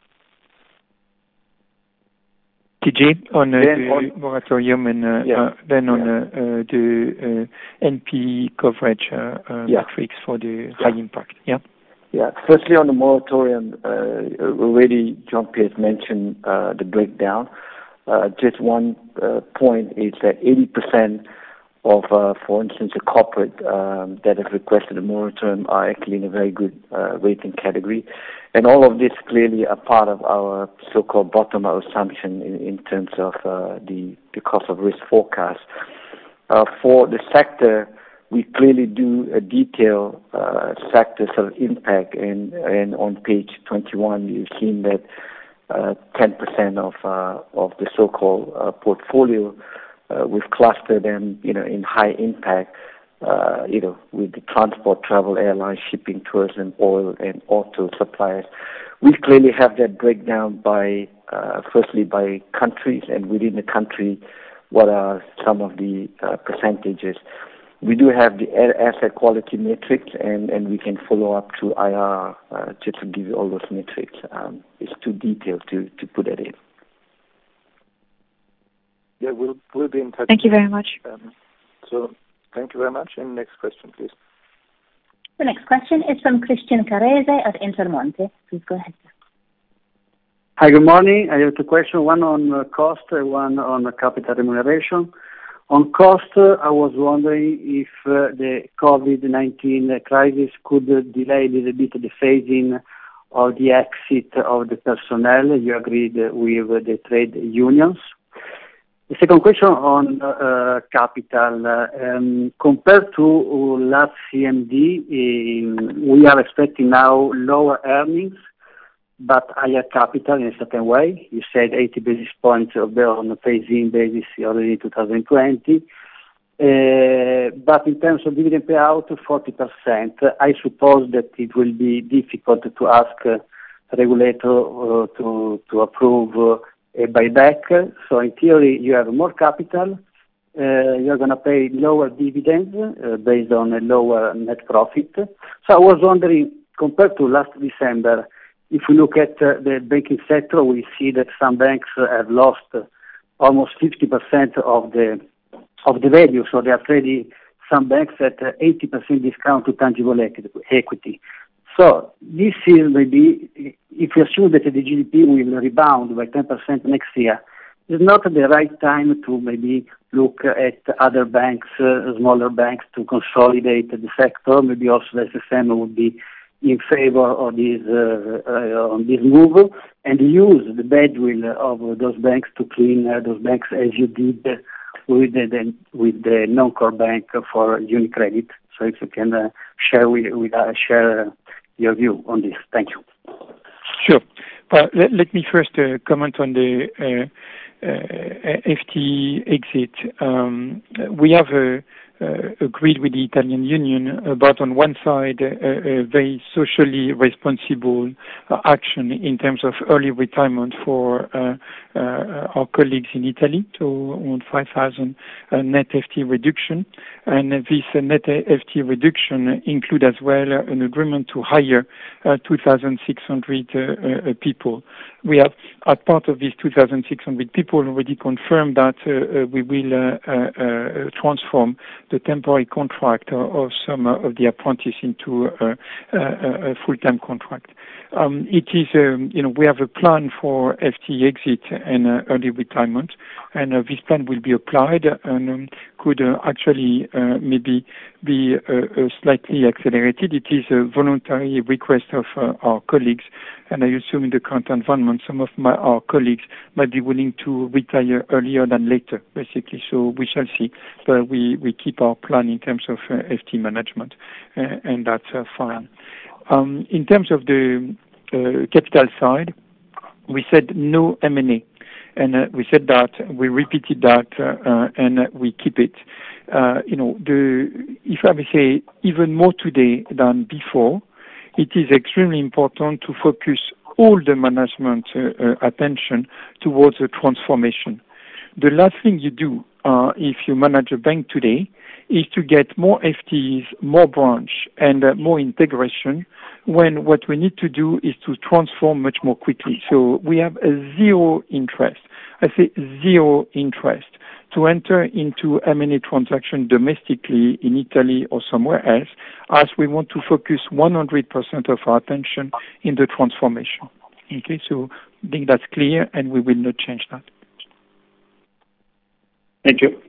TJ, on the moratorium and then on the NP coverage metrics for the high impact. Yeah. Yeah. Firstly, on the moratorium, already Jean-Pierre mentioned the breakdown. Just one point is that 80% of, for instance, a corporate that have requested a moratorium are actually in a very good rating category. And all of this clearly a part of our so-called bottom-up assumption in terms of the cost of risk forecast. For the sector, we clearly do a detailed sector sort of impact, and on page 21, you've seen that 10% of the so-called portfolio, we've clustered them, in high impact, with the transport, travel, airline, shipping, tourism, oil, and auto suppliers. We clearly have that breakdown by, firstly, by countries, and within the country, what are some of the percentages. We do have the asset quality metrics, and we can follow up to IR just to give you all those metrics. It's too detailed to put that in. Yeah, we'll be in touch. Thank you very much. So thank you very much. And next question, please. The next question is from Christian Carrese at Intermonte. Please go ahead. Hi, good morning. I have two questions, one on cost and one on capital remuneration. On cost, I was wondering if the COVID-19 crisis could delay a little bit the phasing of the exit of the personnel you agreed with the trade unions. The second question on capital. Compared to last CMD, we are expecting now lower earnings, but higher capital in a certain way. You said 80 basis points on a phasing basis already in 2020. But in terms of dividend payout, 40%. I suppose that it will be difficult to ask a regulator to approve a buyback. So in theory, you have more capital. You're going to pay lower dividends based on a lower net profit. So I was wondering, compared to last December, if we look at the banking sector, we see that some banks have lost almost 50% of the value. So they are trading some banks at 80% discount to tangible equity. So this is maybe, if you assume that the GDP will rebound by 10% next year, it's not the right time to maybe look at other banks, smaller banks, to consolidate the sector. Maybe also the SSM would be in favor of this on this move and use the badwill of those banks to clean those banks as you did with the non-core bank for UniCredit. So if you can share your view on this. Thank you. Sure. Let me first comment on the FT exit. We have agreed with the Italian Union about, on one side, a very socially responsible action in terms of early retirement for our colleagues in Italy, so on 5,000 net FT reduction. And this net FT reduction include as well an agreement to hire 2,600 people. We have, as part of these 2,600 people, already confirmed that we will transform the temporary contract of some of the apprentices into a full-time contract. It is, we have a plan for FT exit and early retirement, and this plan will be applied and could actually maybe be slightly accelerated. It is a voluntary request of our colleagues, and I assume in the current environment, some of our colleagues might be willing to retire earlier than later, basically. So we shall see. But we keep our plan in terms of FT management, and that's fine. In terms of the capital side, we said no M&A. And we said that, we repeated that, and we keep it. If I may say, even more today than before, it is extremely important to focus all the management attention towards the transformation. The last thing you do if you manage a bank today is to get more FTEs, more branch, and more integration, when what we need to do is to transform much more quickly. So we have a zero interest, I say zero interest, to enter into M&A transaction domestically in Italy or somewhere else, as we want to focus 100% of our attention in the transformation. Okay, so I think that's clear, and we will not change that. Thank you.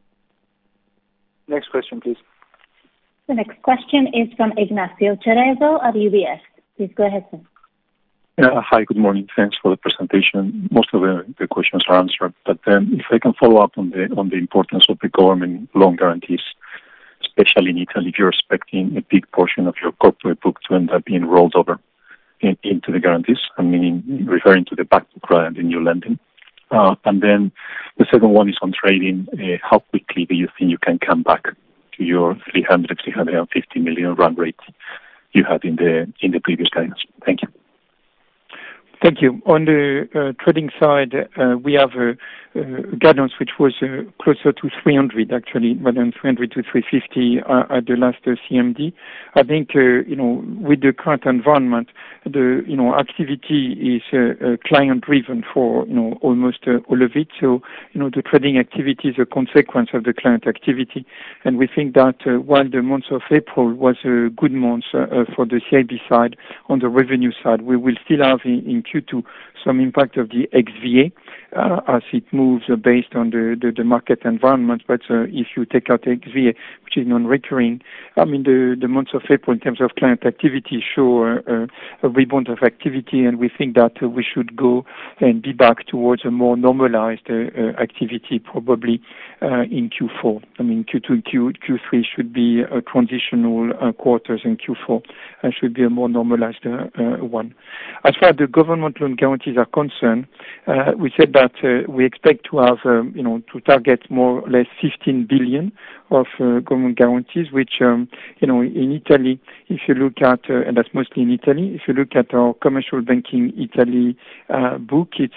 Next question, please. The next question is from Ignacio Cerezo of UBS. Please go ahead, sir. Hi, good morning. Thanks for the presentation. Most of the questions are answered, but if I can follow up on the importance of the government loan guarantees, especially in Italy, if you're expecting a big portion of your corporate book to end up being rolled over into the guarantees, I mean, referring to the back book rather than new lending. And then the second one is on trading. How quickly do you think you can come back to your 350 million run rate you had in the previous guidance? Thank you. Thank you. On the trading side, we have a guidance which was closer to 300, actually, rather than 300 to 350 at the last CMD. I think, with the current environment, the, activity is client-driven for, almost all of it. So, the trading activity is a consequence of the client activity. And we think that while the month of April was a good month for the CIB side, on the revenue side, we will still have in Q2 some impact of the XVA as it moves based on the market environment. But if you take out XVA, which is non-recurring, I mean, the months of April in terms of client activity show a rebound of activity, and we think that we should go and be back towards a more normalized activity probably in Q4. I mean, Q2 and Q3 should be transitional quarters, and Q4 should be a more normalized one. As far as the government loan guarantees are concerned, we said that we expect to have, to target more or less 15 billion of government guarantees, which, in Italy, if you look at, and that's mostly in Italy, if you look at our commercial banking Italy book, it's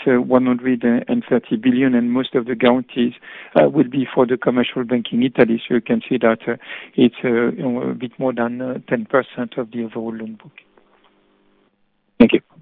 130 billion, and most of the guarantees will be for the commercial banking Italy. So you can see that it's a bit more than 10% of the overall loan book. Thank you.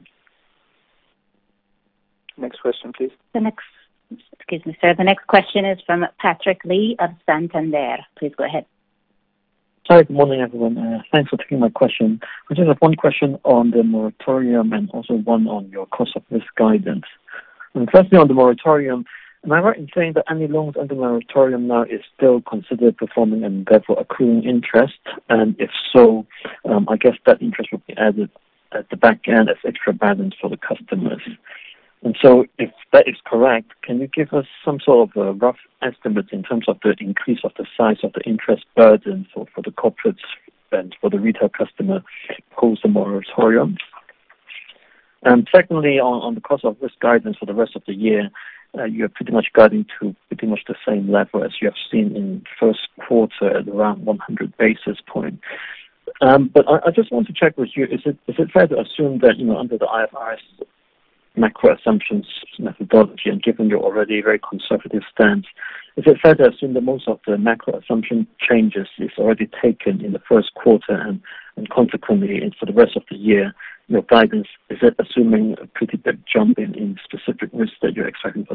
Next question, please. The next question is from Patrick Lee of Santander. Please go ahead. Hi, good morning, everyone. Thanks for taking my question. I just have one question on the moratorium and also one on your cost of risk guidance. And firstly, on the moratorium, Am I right in saying that any loans under moratorium now is still considered performing and therefore accruing interest? And if so, I guess that interest will be added at the back end as extra balance for the customers. And so if that is correct, can you give us some sort of a rough estimate in terms of the increase of the size of the interest burden for the corporates and for the retail customer post the moratorium? And secondly, on the cost of risk guidance for the rest of the year, you're pretty much guiding to pretty much the same level as you have seen in first quarter at around 100 basis points. But I just want to check with you, is it fair to assume that, under the IFRS macro assumptions methodology, and given your already very conservative stance, is it fair to assume that most of the macro assumption changes is already taken in the first quarter, and consequently for the rest of the year, your guidance, is it assuming a pretty big jump in specific risks that you're expecting for